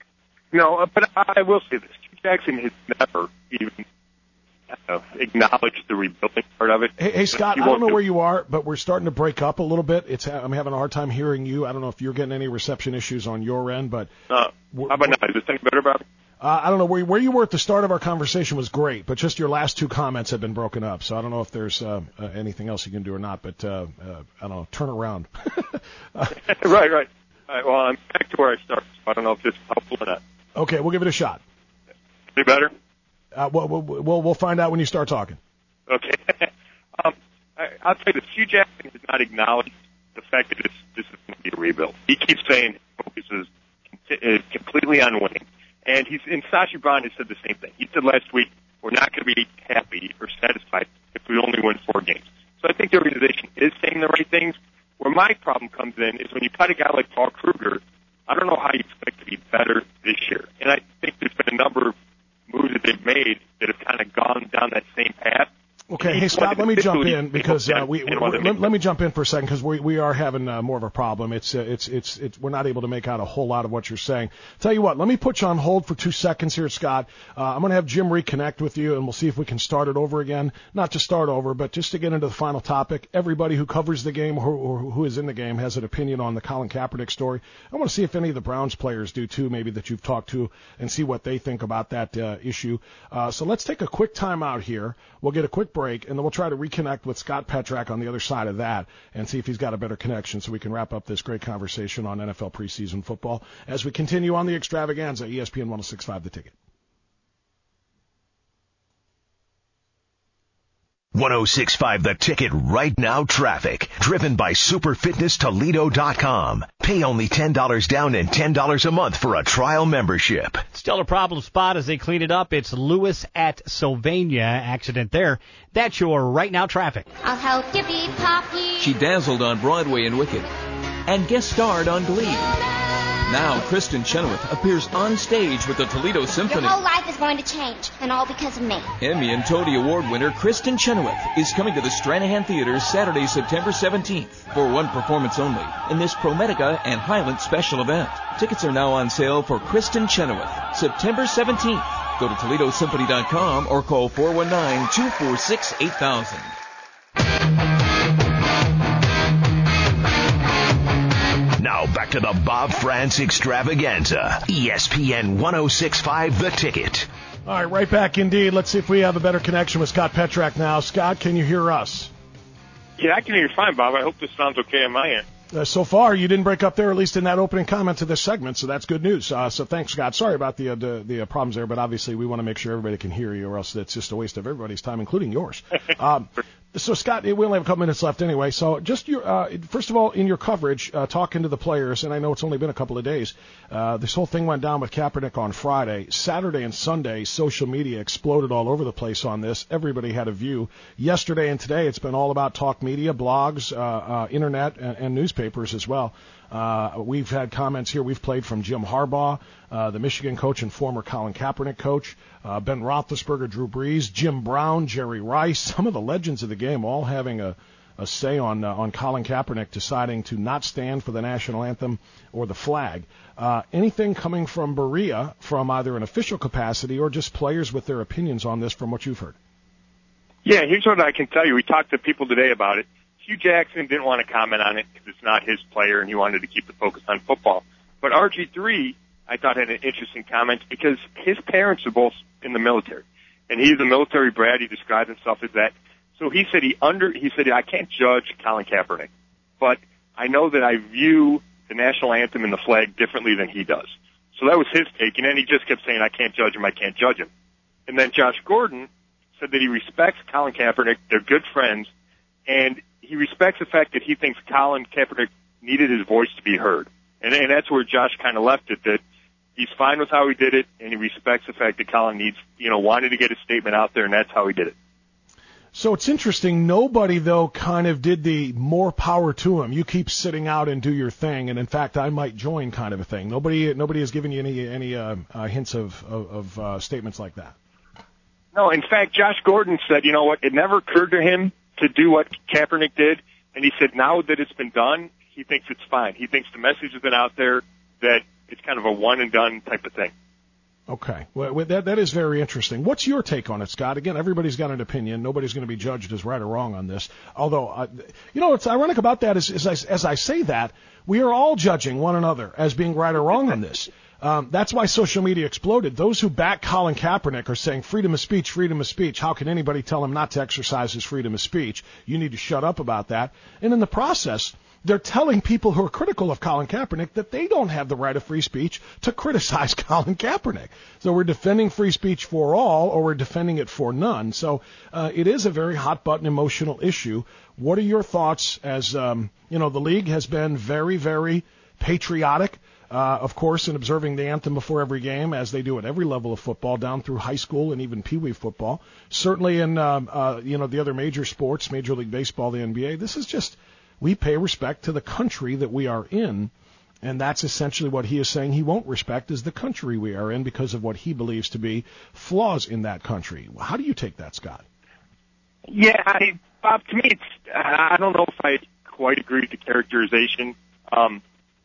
[SPEAKER 17] No, but I will say this. Jackson has never even Uh, acknowledge the rebuilding part of it.
[SPEAKER 12] Hey, hey Scott, I don't know where you are, but we're starting to break up a little bit. It's I'm having a hard time hearing you. I don't know if you're getting any reception issues on your end, but
[SPEAKER 17] uh, how about now? Is this thing better, Bob?
[SPEAKER 12] Uh, I don't know where where you were at the start of our conversation was great, but just your last two comments have been broken up. So I don't know if there's uh, uh, anything else you can do or not. But uh, uh, I don't know. Turn around.
[SPEAKER 17] uh, right, right. All right. Well, I'm back to where I started. So I don't know if this is helpful or not.
[SPEAKER 12] Okay, we'll give it a shot.
[SPEAKER 17] Any better?
[SPEAKER 12] Uh, we'll, we'll we'll find out when you start talking.
[SPEAKER 17] Okay. um, I, I'll tell you this. Hugh Jackson has not acknowledged the fact that this, this is going to be a rebuild. He keeps saying his focus is, is completely on winning. And he's and Sashi Brown has said the same thing. He said last week, we're not going to be happy or satisfied if we only win four games. So I think the organization is saying the right things. Where my problem comes in is when you cut a guy like Paul Kruger, I don't know how you expect to be better this year. And I think there's been a number of moves that they've made that have kind of gone down that same path.
[SPEAKER 12] Okay, hey Scott, let me jump in because uh, we, we let, let me jump in for a second because we we are having uh, more of a problem. It's uh, it's it's it's we're not able to make out a whole lot of what you're saying. Tell you what, let me put you on hold for two seconds here, Scott. Uh, I'm going to have Jim reconnect with you, and we'll see if we can start it over again. Not to start over, but just to get into the final topic. Everybody who covers the game or, or who is in the game has an opinion on the Colin Kaepernick story. I want to see if any of the Browns players do too, maybe that you've talked to, and see what they think about that uh, issue. Uh, so let's take a quick time out here. We'll get a quick break, and then we'll try to reconnect with Scott Petrak on the other side of that and see if he's got a better connection so we can wrap up this great conversation on N F L preseason football as we continue on the extravaganza, E S P N one oh six point five The Ticket.
[SPEAKER 11] one oh six point five The Ticket right now traffic. Driven by super fitness toledo dot com. Pay only ten dollars down and ten dollars a month for a trial membership.
[SPEAKER 18] Still a problem spot as they clean it up. It's Lewis at Sylvania. Accident there. That's your right now traffic.
[SPEAKER 19] I'll help you be Poppy.
[SPEAKER 20] She dazzled on Broadway in Wicked and guest starred on Glee. Now Kristen Chenoweth appears on stage with the Toledo Symphony.
[SPEAKER 19] Your whole life is going to change, and all because of me.
[SPEAKER 20] Emmy and Tony Award winner Kristen Chenoweth is coming to the Stranahan Theater Saturday, September seventeenth for one performance only in this ProMedica and Highland special event. Tickets are now on sale for Kristen Chenoweth, September seventeenth. Go to Toledo Symphony dot com or call four one nine, two four six, eight thousand.
[SPEAKER 11] Now back to the Bob France Extravaganza. E S P N one oh six point five The Ticket.
[SPEAKER 12] All right, right back indeed. Let's see if we have a better connection with Scott Petrak now. Scott, can you hear us?
[SPEAKER 17] Yeah, I can hear you fine, Bob. I hope this sounds okay on my end.
[SPEAKER 12] Uh, so far, you didn't break up there, at least in that opening comment to this segment, so that's good news. Uh, so thanks, Scott. Sorry about the uh, the, the uh, problems there, but obviously we want to make sure everybody can hear you, or else it's just a waste of everybody's time, including yours. Um, so, Scott, we only have a couple minutes left anyway. So just your uh, first of all, in your coverage, uh, talking to the players, and I know it's only been a couple of days, uh, this whole thing went down with Kaepernick on Friday. Saturday and Sunday, social media exploded all over the place on this. Everybody had a view. Yesterday and today, it's been all about talk media, blogs, uh, uh, internet, and, and newspapers as well. Uh, we've had comments here. We've played from Jim Harbaugh, uh, the Michigan coach and former Colin Kaepernick coach, uh, Ben Roethlisberger, Drew Brees, Jim Brown, Jerry Rice, some of the legends of the game all having a, a say on uh, on Colin Kaepernick deciding to not stand for the national anthem or the flag. Uh, anything coming from Berea from either an official capacity or just players with their opinions on this from what you've heard?
[SPEAKER 17] Yeah, here's what I can tell you. We talked to people today about it. Hugh Jackson didn't want to comment on it because it's not his player, and he wanted to keep the focus on football. But R G three, I thought, had an interesting comment because his parents are both in the military, and he's a military brat. He described himself as that. So he said he under he said I can't judge Colin Kaepernick, but I know that I view the national anthem and the flag differently than he does. So that was his take, and then he just kept saying, I can't judge him, I can't judge him. And then Josh Gordon said that he respects Colin Kaepernick, they're good friends, and he respects the fact that he thinks Colin Kaepernick needed his voice to be heard. And, and that's where Josh kind of left it, that he's fine with how he did it, and he respects the fact that Colin needs, you know, wanted to get his statement out there, and that's how he did it.
[SPEAKER 12] So it's interesting. Nobody, though, kind of did the more power to him. You keep sitting out and do your thing, and in fact, I might join kind of a thing. Nobody, nobody has given you any any uh, uh, hints of of, of uh, statements like that.
[SPEAKER 17] No, in fact, Josh Gordon said, you know what? It never occurred to him to do what Kaepernick did, and he said now that it's been done, he thinks it's fine. He thinks the message has been out there that it's kind of a one and done type of thing.
[SPEAKER 12] Okay, well, that that is very interesting. What's your take on it, Scott? Again, everybody's got an opinion. Nobody's going to be judged as right or wrong on this. Although, uh, you know, what's ironic about that is, is I, as I say that, we are all judging one another as being right or wrong on this. Um, that's why social media exploded. Those who back Colin Kaepernick are saying freedom of speech, freedom of speech. How can anybody tell him not to exercise his freedom of speech? You need to shut up about that. And in the process, they're telling people who are critical of Colin Kaepernick that they don't have the right of free speech to criticize Colin Kaepernick. So we're defending free speech for all, or we're defending it for none. So uh, it is a very hot-button emotional issue. What are your thoughts as, um, you know, the league has been very, very patriotic, uh, of course, in observing the anthem before every game, as they do at every level of football, down through high school and even Pee Wee football. Certainly in, um, uh, you know, the other major sports, Major League Baseball, the N B A, this is just... we pay respect to the country that we are in, and that's essentially what he is saying he won't respect is the country we are in because of what he believes to be flaws in that country. How do you take that, Scott?
[SPEAKER 17] Yeah, I, Bob, to me, it's, I don't know if I quite agree with the characterization. Um,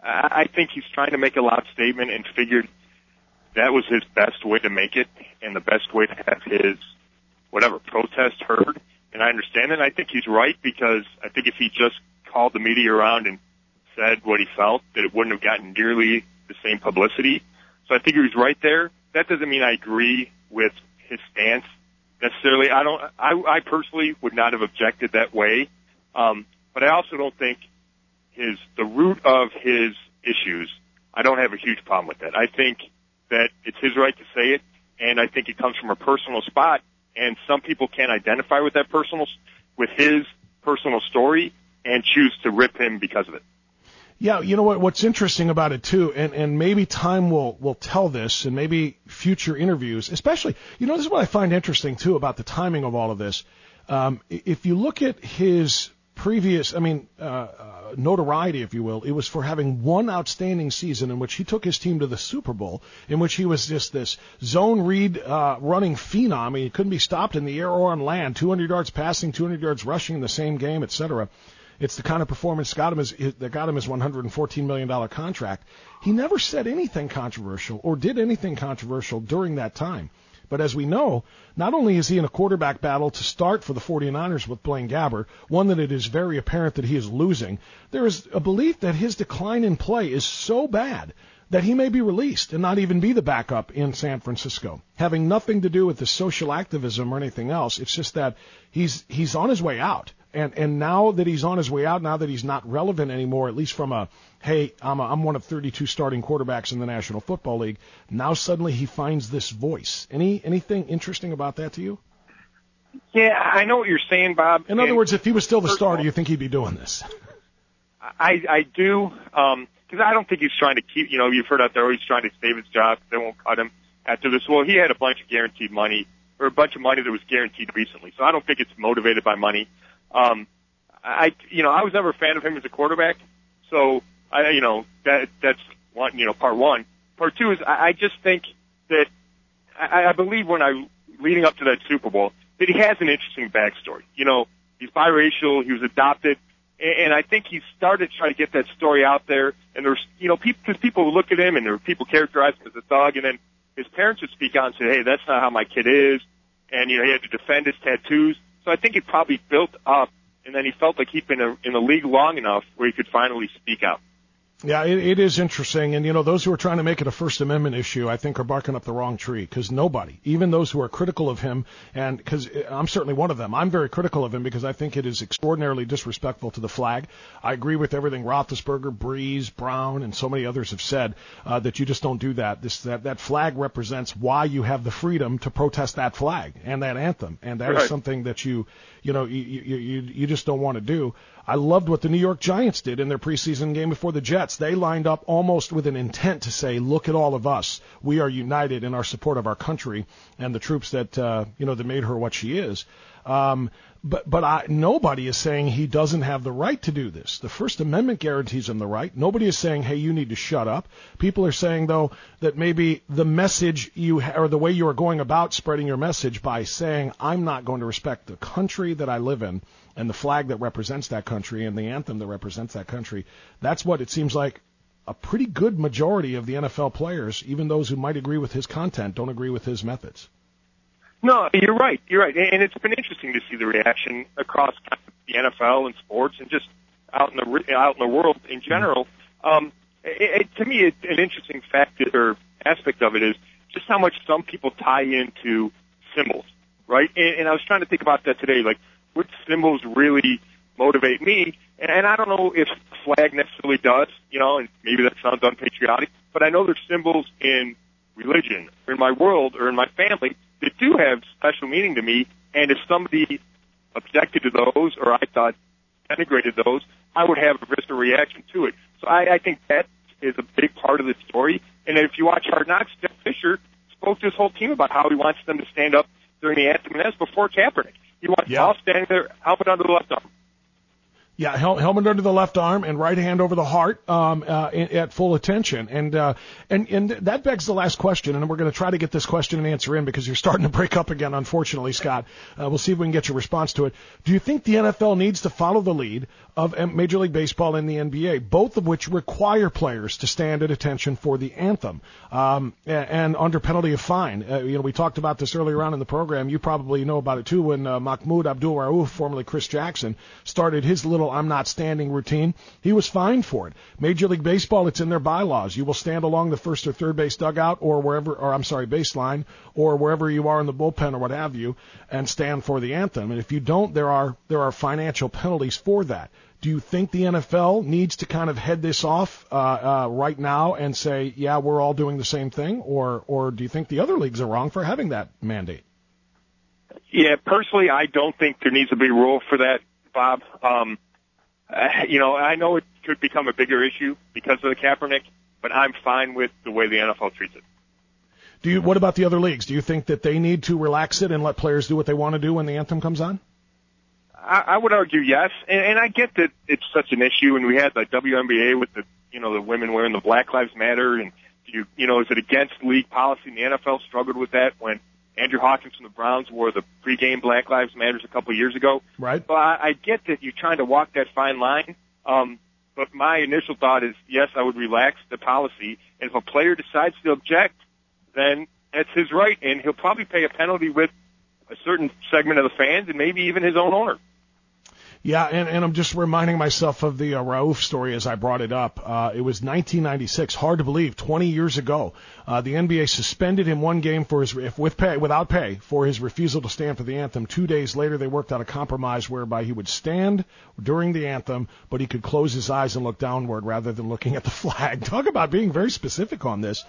[SPEAKER 17] I think he's trying to make a loud statement and figured that was his best way to make it and the best way to have his, whatever, protest heard. And I understand it. I think he's right because I think if he just called the media around and said what he felt, that it wouldn't have gotten nearly the same publicity. So I think he was right there. That doesn't mean I agree with his stance necessarily. I don't. I, I personally would not have objected that way, um, but I also don't think his the root of his issues. I don't have a huge problem with that. I think that it's his right to say it, and I think it comes from a personal spot. And some people can't identify with that personal, with his personal story, and choose to rip him because of it.
[SPEAKER 12] Yeah, you know what? What's interesting about it too, and, and maybe time will will tell this, and maybe future interviews, especially. You know, this is what I find interesting too about the timing of all of this. Um, if you look at his previous, I mean, uh, uh, notoriety, if you will, it was for having one outstanding season in which he took his team to the Super Bowl, in which he was just this zone read uh, running phenom. I mean, he couldn't be stopped in the air or on land. two hundred yards passing, two hundred yards rushing in the same game, et cetera. It's the kind of performance got him his, that got him his one hundred fourteen million dollars contract. He never said anything controversial or did anything controversial during that time. But as we know, not only is he in a quarterback battle to start for the 49ers with Blaine Gabbert, one that it is very apparent that he is losing, there is a belief that his decline in play is so bad that he may be released and not even be the backup in San Francisco, having nothing to do with the social activism or anything else. It's just that he's he's on his way out. And and now that he's on his way out, now that he's not relevant anymore, at least from a, hey, I'm, a, I'm one of thirty-two starting quarterbacks in the National Football League, now suddenly he finds this voice. Any Anything interesting about that to you?
[SPEAKER 17] Yeah, I know what you're saying, Bob.
[SPEAKER 12] In other words, if he was still the starter, you think he'd be doing this?
[SPEAKER 17] I, I do, um, because I don't think he's trying to keep, you know, you've heard out there, oh, he's trying to save his job. They won't cut him after this. Well, he had a bunch of guaranteed money, or a bunch of money that was guaranteed recently. So I don't think it's motivated by money. Um, I, you know, I was never a fan of him as a quarterback. So, I, you know, that, that's one, you know, part one. Part two is I, I just think that I, I believe when I, leading up to that Super Bowl, that he has an interesting backstory. You know, he's biracial, he was adopted, and, and I think he started trying to get that story out there. And there's, you know, people, because people would look at him and there were people characterize him as a thug, and then his parents would speak out and say, hey, that's not how my kid is. And, you know, he had to defend his tattoos. So I think it probably built up, and then he felt like he'd been a, in the league long enough where he could finally speak out.
[SPEAKER 12] Yeah, it, it is interesting. And, you know, those who are trying to make it a First Amendment issue, I think, are barking up the wrong tree, because nobody, even those who are critical of him, and because I'm certainly one of them, I'm very critical of him because I think it is extraordinarily disrespectful to the flag. I agree with everything Roethlisberger, Breeze, Brown, and so many others have said, uh, that you just don't do that. This that, that flag represents why you have the freedom to protest that flag and that anthem, and that
[SPEAKER 17] right.
[SPEAKER 12] is something that you, you know, you, you, you, you just don't want to do. I loved what the New York Giants did in their preseason game before the Jets. They lined up almost with an intent to say, look at all of us. We are united in our support of our country and the troops that, uh, you know, that made her what she is. Um, but but I, nobody is saying he doesn't have the right to do this. The First Amendment guarantees him the right. Nobody is saying, hey, you need to shut up. People are saying, though, that maybe the message you ha- or the way you are going about spreading your message by saying, I'm not going to respect the country that I live in and the flag that represents that country and the anthem that represents that country, that's what it seems like a pretty good majority of the N F L players, even those who might agree with his content, don't agree with his methods.
[SPEAKER 17] No, you're right. You're right. And it's been interesting to see the reaction across the N F L and sports and just out in the out in the world in general. Um, it, it, to me, it, an interesting fact or aspect of it is just how much some people tie into symbols, right? And, and I was trying to think about that today, like which symbols really motivate me. And, and I don't know if the flag necessarily does, you know, and maybe that sounds unpatriotic, but I know there's symbols in religion or in my world or in my family that do have special meaning to me. And if somebody objected to those or I thought denigrated those, I would have a visceral reaction to it. So I, I think that is a big part of the story. And if you watch Hard Knocks, Jeff Fisher spoke to his whole team about how he wants them to stand up during the anthem, and that's before Kaepernick. He wants
[SPEAKER 12] yeah.
[SPEAKER 17] all standing there, helmet under the left arm.
[SPEAKER 12] Yeah, hel- helmet under the left arm and right hand over the heart, um, uh, in, at full attention, and uh, and and that begs the last question, and we're going to try to get this question and answer in because you're starting to break up again, unfortunately, Scott. Uh, we'll see if we can get your response to it. Do you think the N F L needs to follow the lead of Major League Baseball and the N B A, both of which require players to stand at attention for the anthem, um, and, and under penalty of fine? Uh, you know, we talked about this earlier on in the program. You probably know about it too when uh, Mahmoud Abdul-Rauf, formerly Chris Jackson, started his little I'm not standing routine. He was fined for it. Major League Baseball, it's in their bylaws. You will stand along the first or third base dugout or wherever, or I'm sorry, baseline, or wherever you are in the bullpen or what have you, and stand for the anthem. And if you don't, there are there are financial penalties for that. Do you think the N F L needs to kind of head this off uh, uh, right now and say, yeah, we're all doing the same thing, or or do you think the other leagues are wrong for having that mandate?
[SPEAKER 17] Yeah, personally, I don't think there needs to be a rule for that, Bob. Um, Uh, you know, I know it could become a bigger issue because of the Kaepernick, but I'm fine with the way the N F L treats it.
[SPEAKER 12] Do you? What about the other leagues? Do you think that they need to relax it and let players do what they want to do when the anthem comes on?
[SPEAKER 17] I, I would argue yes, and, and I get that it's such an issue, and we had the W N B A with the, you know, the women wearing the Black Lives Matter, and you, you know, is it against league policy? And the N F L struggled with that when Andrew Hawkins from the Browns wore the pregame Black Lives Matters a couple of years ago.
[SPEAKER 12] Right.
[SPEAKER 17] But I, I get that you're trying to walk that fine line. Um, but my initial thought is, yes, I would relax the policy. And if a player decides to object, then that's his right. And he'll probably pay a penalty with a certain segment of the fans and maybe even his own owner.
[SPEAKER 12] Yeah, and, and I'm just reminding myself of the uh, Rauf story as I brought it up. Uh, it was nineteen ninety-six, hard to believe, twenty years ago. Uh, the N B A suspended him one game for his if with pay without pay for his refusal to stand for the anthem. Two days later, they worked out a compromise whereby he would stand during the anthem, but he could close his eyes and look downward rather than looking at the flag. Talk about being very specific on this.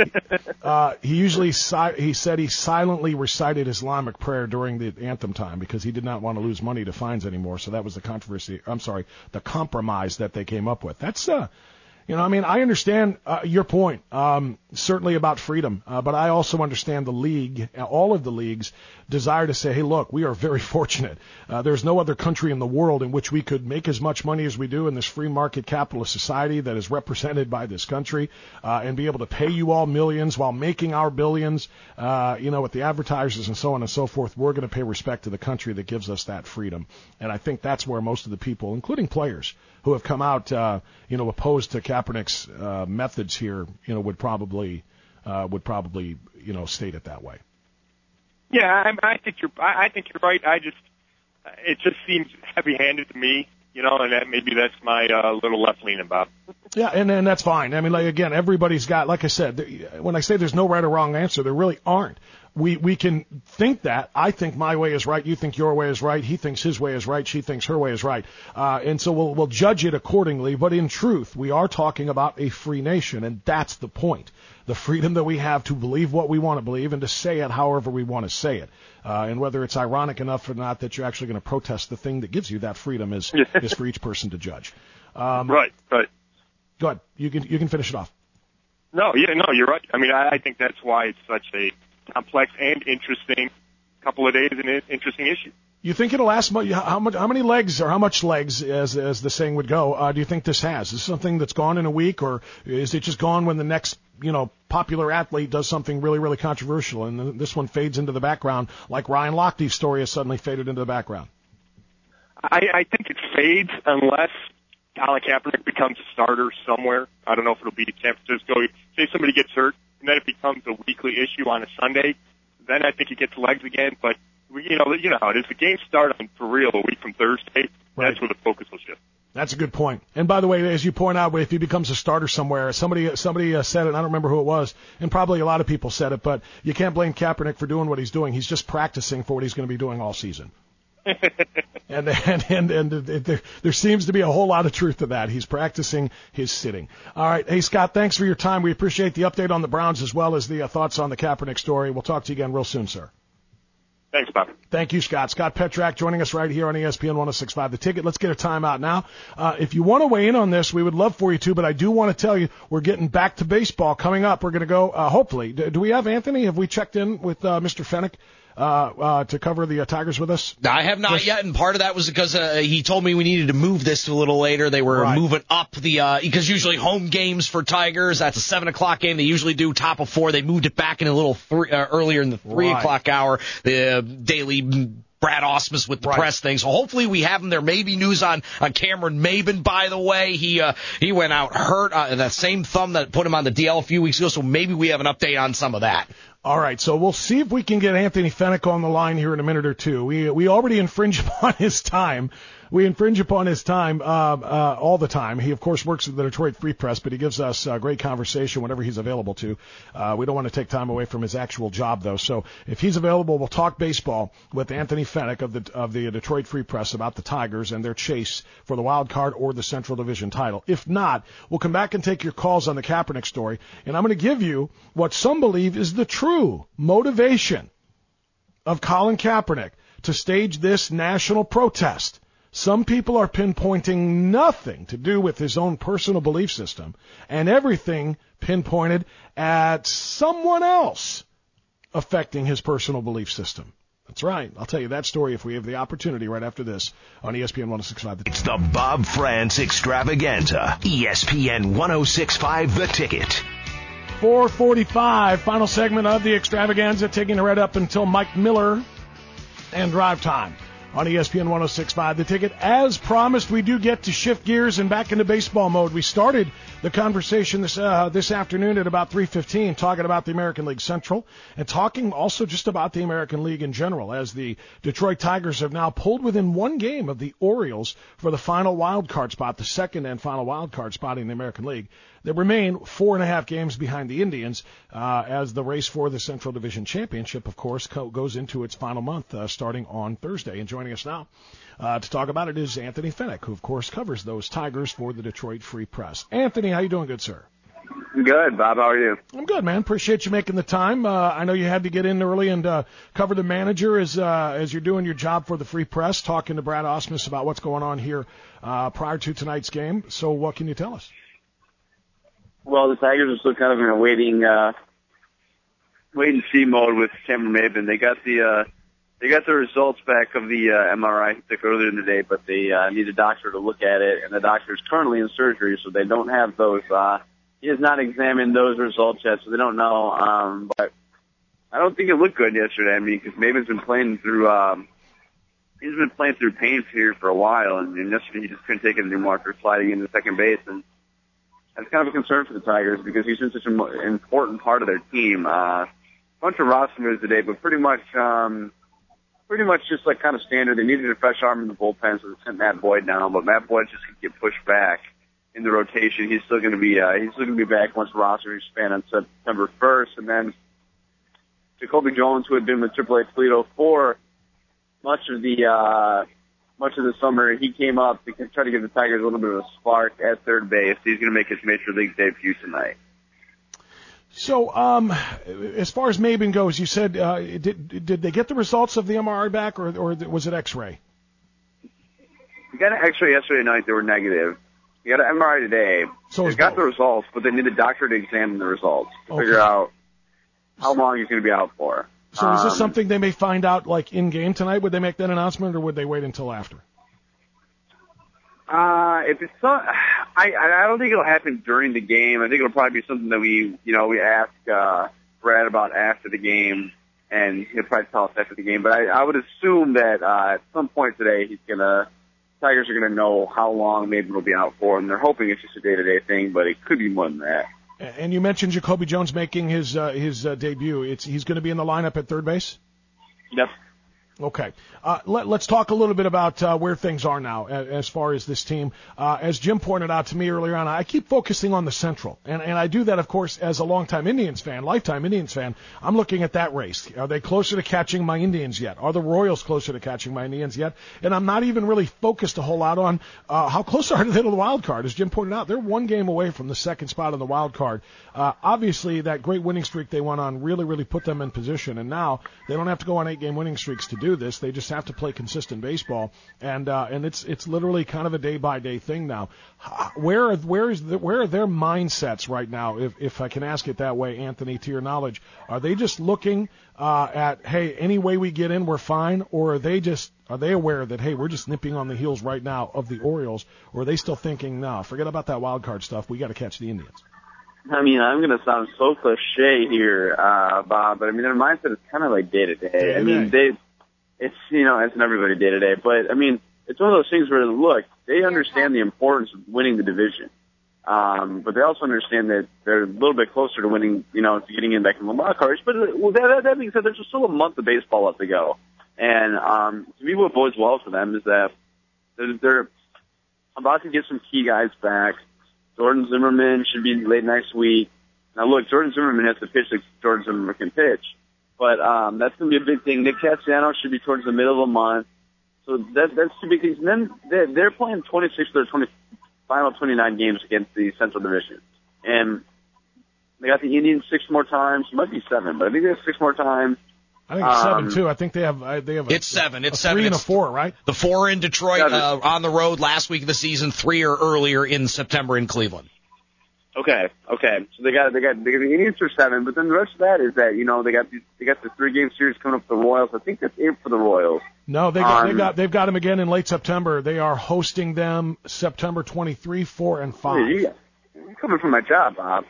[SPEAKER 12] uh, he usually si- he said he silently recited Islamic prayer during the anthem time because he did not want to lose money to fines anymore. So that was the controversy. I'm sorry, the compromise that they came up with. That's, uh, you know, I mean, I understand uh, your point, um, certainly about freedom, uh, but I also understand the league, all of the leagues' desire to say, hey, look, we are very fortunate. Uh, there's no other country in the world in which we could make as much money as we do in this free market capitalist society that is represented by this country, uh, and be able to pay you all millions while making our billions, uh, you know, with the advertisers and so on and so forth. We're going to pay respect to the country that gives us that freedom. And I think that's where most of the people, including players, who have come out, uh, you know, opposed to Kaepernick's uh, methods here, you know, would probably, uh, would probably, you know, state it that way.
[SPEAKER 17] Yeah, I, I think you're. I think you're right. I just, it just seems heavy-handed to me, you know, and that maybe that's my uh, little left lean about.
[SPEAKER 12] Yeah, and, and that's fine. I mean, like, again, everybody's got, like I said, when I say there's no right or wrong answer, there really aren't. We we can think that. I think my way is right. You think your way is right. He thinks his way is right. She thinks her way is right. Uh, and so we'll we'll judge it accordingly. But in truth, we are talking about a free nation, and that's the point. The freedom that we have to believe what we want to believe and to say it however we want to say it. Uh, and whether it's ironic enough or not that you're actually going to protest the thing that gives you that freedom is is for each person to judge. Um,
[SPEAKER 17] right, right.
[SPEAKER 12] Go ahead. You can you can finish it off.
[SPEAKER 17] No, yeah, no, you're right. I mean, I, I think that's why it's such a complex and interesting couple of days and an interesting issue.
[SPEAKER 12] You think it'll last much? How much? How many legs, or how much legs, as as the saying would go, uh, do you think this has? Is this something that's gone in a week, or is it just gone when the next, you know, popular athlete does something really, really controversial, and this one fades into the background, like Ryan Lochte's story has suddenly faded into the background?
[SPEAKER 17] I, I think it fades unless Colin Kaepernick becomes a starter somewhere. I don't know if it'll be San Francisco. Say somebody gets hurt, and then it becomes a weekly issue on a Sunday. Then I think it gets legs again. But you know, you know how it is. The games start on for real a week from Thursday.
[SPEAKER 12] Right.
[SPEAKER 17] That's where the focus will shift.
[SPEAKER 12] That's a good point. And by the way, as you point out, if he becomes a starter somewhere, somebody somebody uh, said it. I don't remember who it was, and probably a lot of people said it. But you can't blame Kaepernick for doing what he's doing. He's just practicing for what he's going to be doing all season. and and and, and there, there seems to be a whole lot of truth to that. He's practicing his sitting. All right. Hey, Scott, thanks for your time. We appreciate the update on the Browns as well as the uh, thoughts on the Kaepernick story. We'll talk to you again real soon, sir.
[SPEAKER 17] Thanks, Bob.
[SPEAKER 12] Thank you, Scott. Scott Petrak joining us right here on E S P N ten sixty-five The Ticket. Let's get a timeout now. Uh, if you want to weigh in on this, we would love for you to, but I do want to tell you we're getting back to baseball coming up. We're going to go, uh, hopefully. Do, do we have Anthony? Have we checked in with uh, Mister Fennick? Uh, uh, to cover the uh, Tigers with us?
[SPEAKER 13] I have not yet, and part of that was because uh, he told me we needed to move this a little later. They were right. moving up the uh, because usually home games for Tigers, that's a seven o'clock game. They usually do top of four. They moved it back in a little three, uh, earlier in the three right. o'clock hour. The uh, daily Brad Ausmus with the right. press thing. So hopefully we have him there. Maybe news on, on Cameron Maben, by the way. He uh, he went out hurt, uh, that same thumb that put him on the D L a few weeks ago, so maybe we have an update on some of that.
[SPEAKER 12] All right, so we'll see if we can get Anthony Fennick on the line here in a minute or two. We we already infringe upon his time. We infringe upon his time uh, uh, all the time. He, of course, works at the Detroit Free Press, but he gives us uh, great conversation whenever he's available to. Uh, we don't want to take time away from his actual job, though. So if he's available, we'll talk baseball with Anthony Fennick of the of the Detroit Free Press about the Tigers and their chase for the wild card or the Central Division title. If not, we'll come back and take your calls on the Kaepernick story, and I'm going to give you what some believe is the true motivation of Colin Kaepernick to stage this national protest. Some people are pinpointing nothing to do with his own personal belief system and everything pinpointed at someone else affecting his personal belief system. That's right. I'll tell you that story if we have the opportunity right after this on E S P N ten sixty-five.
[SPEAKER 11] It's the Bob France Extravaganza. E S P N ten sixty-five The Ticket.
[SPEAKER 12] four forty-five, final segment of the Extravaganza, taking it right up until Mike Miller and drive time on E S P N ten sixty-five The Ticket. As promised, we do get to shift gears and back into baseball mode. We started the conversation this uh, this afternoon at about three fifteen, talking about the American League Central and talking also just about the American League in general, as the Detroit Tigers have now pulled within one game of the Orioles for the final wild card spot, the second and final wild card spot in the American League. They remain four and a half games behind the Indians uh, as the race for the Central Division Championship, of course, co- goes into its final month uh, starting on Thursday. And joining us now uh, to talk about it is Anthony Fennick, who, of course, covers those Tigers for the Detroit Free Press. Anthony, how you doing, good sir?
[SPEAKER 21] Good, Bob. How are you?
[SPEAKER 12] I'm good, man. Appreciate you making the time. Uh, I know you had to get in early and uh, cover the manager as uh, as you're doing your job for the Free Press, talking to Brad Ausmus about what's going on here uh, prior to tonight's game. So what can you tell us?
[SPEAKER 21] Well, the Tigers are still kind of in a waiting, uh, wait and see mode with Cameron Maben. They got the, uh, they got the results back of the uh, M R I he took earlier in the day, but they uh, need a doctor to look at it, and the doctor is currently in surgery, so they don't have those. Uh, he has not examined those results yet, so they don't know. Um, but I don't think it looked good yesterday. I mean, because Maben's been playing through, um, he's been playing through pain here for a while, and, and yesterday he just couldn't take it anymore after sliding into second base, and that's kind of a concern for the Tigers because he's been such an important part of their team. Uh, a bunch of roster moves today, but pretty much um, pretty much just like kind of standard. They needed a fresh arm in the bullpen, so they sent Matt Boyd down, but Matt Boyd just could get pushed back in the rotation. He's still going to be uh, he's still going to be back once the roster is expanded on September first, and then Jacoby Jones, who had been with Triple A Toledo for much of the uh, much of the summer, he came up to try to give the Tigers a little bit of a spark at third base. He's going to make his major league debut tonight.
[SPEAKER 12] So, um, as far as Maben goes, you said uh, did did they get the results of the M R I back, or or was it X-ray?
[SPEAKER 21] We got an X-ray yesterday night. They were negative. We got an M R I today.
[SPEAKER 12] So
[SPEAKER 21] they got both. The results, but they need a doctor to examine the results to
[SPEAKER 12] Okay.
[SPEAKER 21] figure out how long he's going to be out for.
[SPEAKER 12] So is this
[SPEAKER 21] Um,
[SPEAKER 12] something they may find out like in game tonight? Would they make that announcement, or would they wait until after?
[SPEAKER 21] Uh, if it's not, I, I don't think it'll happen during the game. I think it'll probably be something that we, you know, we ask, uh, Brad about after the game, and he'll probably tell us after the game. But I, I would assume that, uh, at some point today, he's gonna, Tigers are gonna know how long maybe he'll be out for, and they're hoping it's just a day-to-day thing, but it could be more than that.
[SPEAKER 12] And you mentioned Jacoby Jones making his uh, his uh, debut. It's he's going to be in the lineup at third base?
[SPEAKER 21] Yep.
[SPEAKER 12] Okay. Uh, let, let's talk a little bit about uh, where things are now as, as far as this team. Uh, as Jim pointed out to me earlier on, I keep focusing on the Central. And, and I do that, of course, as a longtime Indians fan, lifetime Indians fan. I'm looking at that race. Are they closer to catching my Indians yet? Are the Royals closer to catching my Indians yet? And I'm not even really focused a whole lot on uh, how close are they to the wild card. As Jim pointed out, they're one game away from the second spot on the wild card. Uh, obviously, that great winning streak they went on really, really put them in position. And now they don't have to go on eight-game winning streaks to do this. They just have to play consistent baseball, and uh, and it's it's literally kind of a day by day thing now. Where are, where is the, where are their mindsets right now? If if I can ask it that way, Anthony, to your knowledge, are they just looking uh, at hey, any way we get in, we're fine, or are they just are they aware that hey, we're just nipping on the heels right now of the Orioles, or are they still thinking no, forget about that wild card stuff, we got to catch the Indians?
[SPEAKER 21] I mean, I'm going to sound so cliche here, uh, Bob, but I mean, their mindset is kind of like day to day. I mean, they. It's, you know, it's an everybody day to day, but I mean, it's one of those things where, look, they understand the importance of winning the division. Um, but they also understand that they're a little bit closer to winning, you know, to getting in back in the wild cards. But well, that, that being said, there's still a month of baseball left to go. And, um, to me, what bodes well for them is that they're, they're about to get some key guys back. Jordan Zimmerman should be late next week. Now look, Jordan Zimmerman has to pitch like Jordan Zimmerman can pitch. But um, that's going to be a big thing. Nick Castellanos should be towards the middle of the month. So that, that's two big things. And then they're, they're playing twenty-six of their twenty, final twenty-nine games against the Central Division. And they got the Indians six more times. It might be seven, but I think they have six more times.
[SPEAKER 12] I think it's
[SPEAKER 21] um,
[SPEAKER 12] seven, too. I think they have uh, they have a,
[SPEAKER 13] It's seven. It's
[SPEAKER 12] a
[SPEAKER 13] seven.
[SPEAKER 12] three and
[SPEAKER 13] it's
[SPEAKER 12] a four, right?
[SPEAKER 13] The four in Detroit uh, on the road last week of the season, three or earlier in September in Cleveland.
[SPEAKER 21] Okay, okay. So they got they got they got the Indians for seven, but then the rest of that is that you know they got these, they got the three game series coming up with the Royals. I think that's it for the Royals.
[SPEAKER 12] No, they got
[SPEAKER 21] um,
[SPEAKER 12] they got they've got them again in late September. They are hosting them September twenty-three, four, and five.
[SPEAKER 21] You, you're coming from my job, Bob.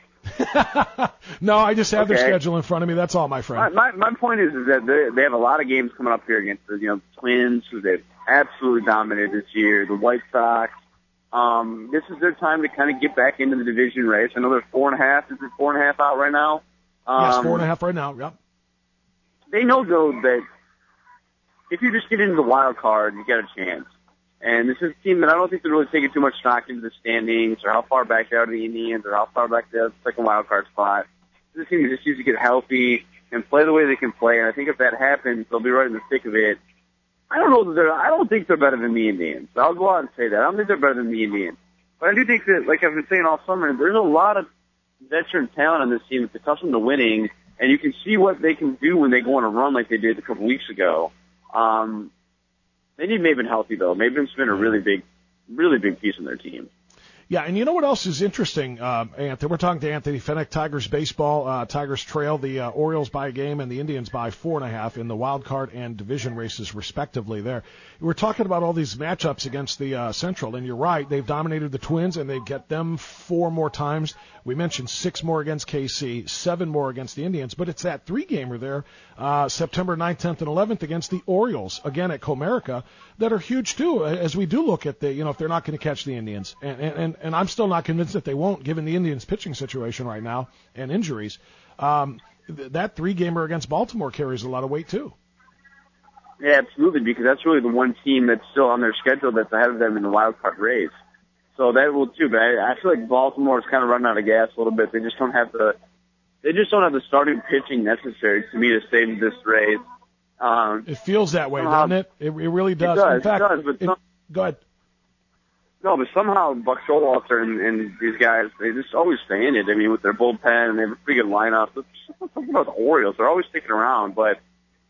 [SPEAKER 12] No, I just have
[SPEAKER 21] Okay.
[SPEAKER 12] their schedule in front of me. That's all, my friend.
[SPEAKER 21] My, my my point is is that they they have a lot of games coming up here against the you know Twins, who they've absolutely dominated this year. The White Sox. Um, this is their time to kind of get back into the division race. I know they're four and a half. Is it four and a half out right now? Um,
[SPEAKER 12] yes, four and a half right now. Yep.
[SPEAKER 21] They know though that if you just get into the wild card, you got a chance. And this is a team that I don't think they're really taking too much stock into the standings or how far back they are to the Indians or how far back they are to the second wild card spot. This team just needs to get healthy and play the way they can play. And I think if that happens, they'll be right in the thick of it. I don't know that they're, I don't think they're better than the Indians. I'll go out and say that. I don't think they're better than the Indians. But I do think that, like I've been saying all summer, there's a lot of veteran talent on this team that's accustomed to winning, and you can see what they can do when they go on a run like they did a couple weeks ago. Um, they need Maben healthy, though. Maben's been a really big, really big piece in their team.
[SPEAKER 12] Yeah, and you know what else is interesting, uh, Anthony? We're talking to Anthony Fenech, Tigers baseball. Uh, Tigers trail the uh, Orioles by a game and the Indians by four and a half in the wild card and division races, respectively. There, we're talking about all these matchups against the uh, Central, and you're right. They've dominated the Twins, and they get them four more times. We mentioned six more against K C, seven more against the Indians, but it's that three-gamer there, uh, September ninth, tenth, and eleventh against the Orioles, again at Comerica, that are huge too. As we do look at the, you know, if they're not going to catch the Indians, and and and I'm still not convinced that they won't, given the Indians' pitching situation right now and injuries. Um, th- that three-gamer against Baltimore carries a lot of weight too.
[SPEAKER 21] Yeah, absolutely, because that's really the one team that's still on their schedule that's ahead of them in the wild card race. So that will too. But I, I feel like Baltimore's kind of running out of gas a little bit. They just don't have the they just don't have the starting pitching necessary to me to stay in this race. Um,
[SPEAKER 12] it feels that way,
[SPEAKER 21] somehow,
[SPEAKER 12] doesn't it? It, it really does.
[SPEAKER 21] It does.
[SPEAKER 12] In fact,
[SPEAKER 21] it does. But
[SPEAKER 12] it,
[SPEAKER 21] some,
[SPEAKER 12] go ahead.
[SPEAKER 21] No, but somehow Buck Showalter and, and these guys, they just always stay in it. I mean, with their bullpen, and they have a pretty good lineup. But something about the Orioles, they're always sticking around. But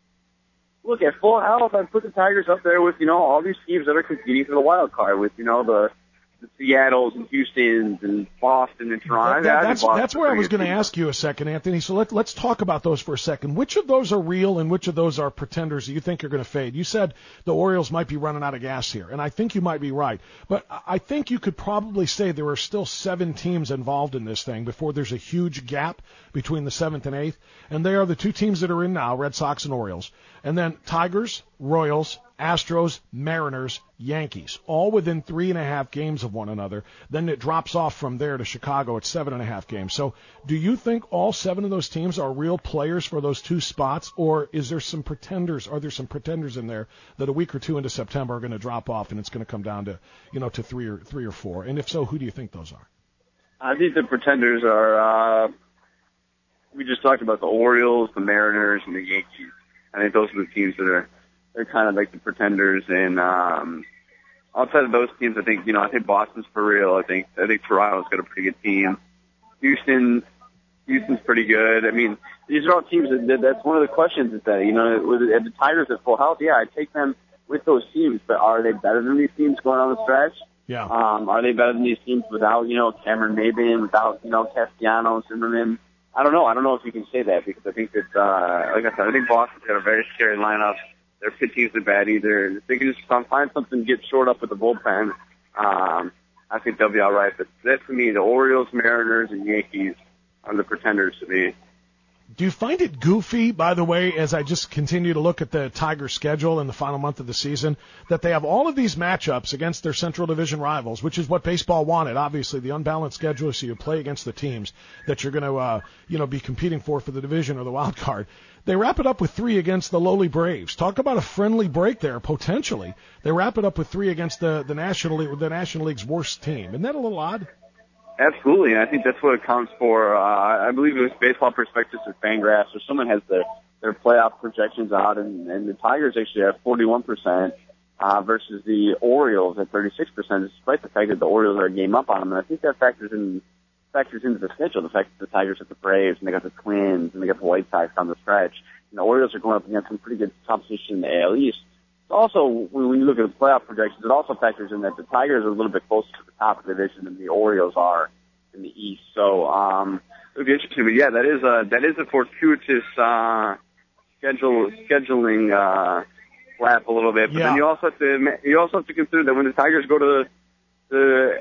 [SPEAKER 21] look, at full health, I'd put the Tigers up there with, you know, all these teams that are competing for the wild card with, you know, the, the Seattles and Houstons and Boston and Toronto.
[SPEAKER 12] That, that, that's that's where I was going to ask you a second, Anthony. So let, let's talk about those for a second. Which of those are real and which of those are pretenders that you think are going to fade? You said the Orioles might be running out of gas here, and I think you might be right. But I think you could probably say there are still seven teams involved in this thing before there's a huge gap between the seventh and eighth, and they are the two teams that are in now, Red Sox and Orioles. And then Tigers, Royals, Astros, Mariners, Yankees, all within three and a half games of one another. Then it drops off from there to Chicago at seven and a half games. So do you think all seven of those teams are real players for those two spots, or is there some pretenders? Are there some pretenders in there that a week or two into September are going to drop off and it's going to come down to, you know, to three or three or four? And if so, who do you think those are?
[SPEAKER 21] I think the pretenders are, uh, we just talked about the Orioles, the Mariners, and the Yankees. I think those are the teams that are, they're kind of like the pretenders. And, um, outside of those teams, I think, you know, I think Boston's for real. I think, I think Toronto's got a pretty good team. Houston, Houston's pretty good. I mean, these are all teams that, that that's one of the questions is that, you know, with the, the Tigers at full health, yeah, I take them with those teams, but are they better than these teams going on the stretch?
[SPEAKER 12] Yeah.
[SPEAKER 21] Um, are they better than these teams without, you know, Cameron Maybin, without, you know, Castellanos, Zimmerman? I don't know. I don't know if you can say that because I think that, uh, like I said, I think Boston's got a very scary lineup. Their pitching isn't bad either. If they can just find something, get short up with the bullpen, um, I think they'll be all right. But that, to me, the Orioles, Mariners, and Yankees are the pretenders to me.
[SPEAKER 12] Do you find it goofy, by the way, as I just continue to look at the Tigers' schedule in the final month of the season, that they have all of these matchups against their Central Division rivals, which is what baseball wanted, obviously, the unbalanced schedule, so you play against the teams that you're going to, uh, you know, be competing for for the division or the wild card. They wrap it up with three against the lowly Braves. Talk about a friendly break there, potentially. They wrap it up with three against the, the National League, the National League's worst team. Isn't that a little odd?
[SPEAKER 21] Absolutely, and I think that's what it counts for. Uh, I believe it was Baseball Prospectus or Fangraphs, or someone has their, their playoff projections out, and, and the Tigers actually have forty-one percent uh, versus the Orioles at thirty-six percent, despite the fact that the Orioles are a game up on them. And I think that factors in factors into the schedule, the fact that the Tigers have the Braves, and they got the Twins, and they got the White Sox on the stretch. And the Orioles are going up against some pretty good competition in the A L East. Also, when you look at the playoff projections, it also factors in that the Tigers are a little bit closer to the top of the division than the Orioles are in the East. So, um, it'll be interesting. But yeah, that is a, that is a fortuitous, uh, schedule, scheduling, uh, flap a little bit. But
[SPEAKER 12] yeah.
[SPEAKER 21] then you also have to, you also have to consider that when the Tigers go to the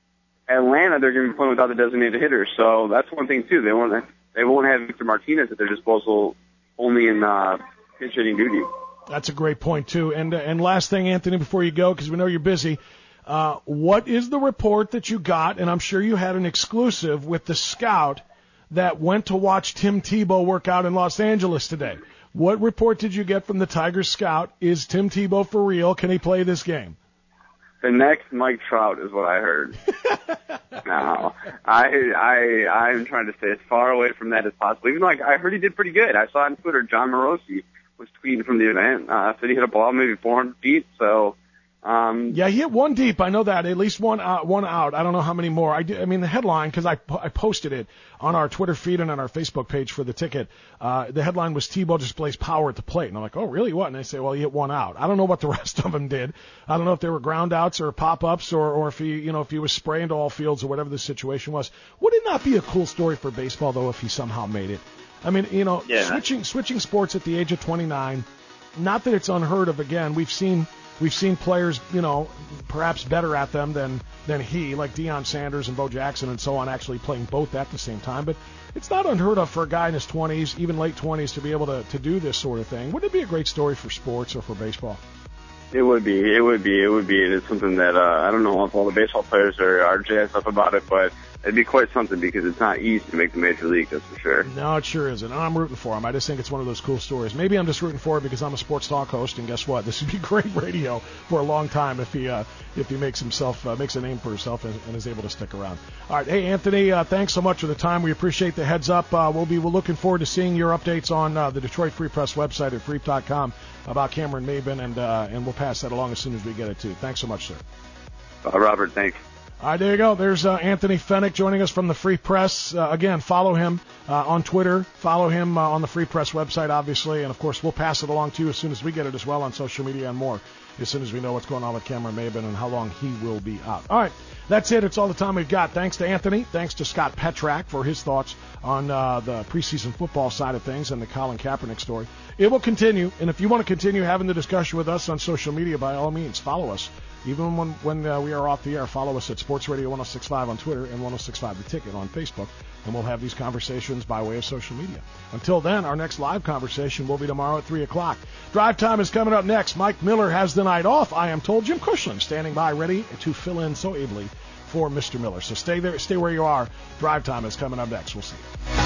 [SPEAKER 21] Atlanta, they're going to be playing without the designated hitter. So that's one thing too. They won't, they won't have Victor Martinez at their disposal only in, uh, pinch hitting duty.
[SPEAKER 12] That's a great point, too. And uh, and last thing, Anthony, before you go, because we know you're busy, uh, what is the report that you got, and I'm sure you had an exclusive with the scout that went to watch Tim Tebow work out in Los Angeles today? What report did you get from the Tigers scout? Is Tim Tebow for real? Can he play this game?
[SPEAKER 21] The next Mike Trout is what I heard. No, I, I, I'm trying to stay as far away from that as possible. Even though I, I heard he did pretty good. I saw on Twitter John Morosi was tweeting from the event. Uh, said he hit a ball maybe four hundred feet. So, um,
[SPEAKER 12] yeah, he hit one deep. I know that. At least one out. One out. I don't know how many more. I, do, I mean, the headline, because I, I posted it on our Twitter feed and on our Facebook page for the ticket. Uh, the headline was Tebow displays power at the plate, and I'm like, oh, really? What? And they say, well, he hit one out. I don't know what the rest of them did. I don't know if they were ground outs or pop ups or or if he, you know, if he was spraying to all fields or whatever the situation was. Would it not be a cool story for baseball though if he somehow made it? I mean, you know,
[SPEAKER 21] yeah.
[SPEAKER 12] switching switching sports at the age of twenty-nine, not that it's unheard of. Again, we've seen we've seen players, you know, perhaps better at them than than he, like Deion Sanders and Bo Jackson and so on, actually playing both at the same time. But it's not unheard of for a guy in his twenties, even late twenties, to be able to, to do this sort of thing. Wouldn't it be a great story for sports or for baseball?
[SPEAKER 21] It would be. It would be. It would be. It's something that uh, I don't know if all the baseball players are, are jazzed up about it, but it'd be quite something because it's not easy to make the major league, that's for sure.
[SPEAKER 12] No, it sure isn't. I'm rooting for him. I just think it's one of those cool stories. Maybe I'm just rooting for it because I'm a sports talk host, and guess what? This would be great radio for a long time if he uh, if he makes himself uh, makes a name for himself and, and is able to stick around. All right, hey Anthony, uh, thanks so much for the time. We appreciate the heads up. Uh, we'll be we're looking forward to seeing your updates on uh, the Detroit Free Press website at freep dot com about Cameron Maybin, and uh, and we'll pass that along as soon as we get it too. Thanks so much, sir.
[SPEAKER 21] Uh, Robert, thanks.
[SPEAKER 12] All right, there you go. There's uh, Anthony Fenech joining us from the Free Press. Uh, again, follow him uh, on Twitter. Follow him uh, on the Free Press website, obviously. And, of course, we'll pass it along to you as soon as we get it as well on social media and more, as soon as we know what's going on with Cameron Maybin and how long he will be out. All right, that's it. It's all the time we've got. Thanks to Anthony. Thanks to Scott Petrak for his thoughts on uh, the preseason football side of things and the Colin Kaepernick story. It will continue, and if you want to continue having the discussion with us on social media, by all means, follow us. Even when when uh, we are off the air, follow us at Sports Radio one oh six point five on Twitter and one oh six point five The Ticket on Facebook, and we'll have these conversations by way of social media. Until then, our next live conversation will be tomorrow at three o'clock. Drive Time is coming up next. Mike Miller has the night off, I am told. Jim Cushling standing by, ready to fill in so ably for Mister Miller. So stay there, stay where you are. Drive Time is coming up next. We'll see you.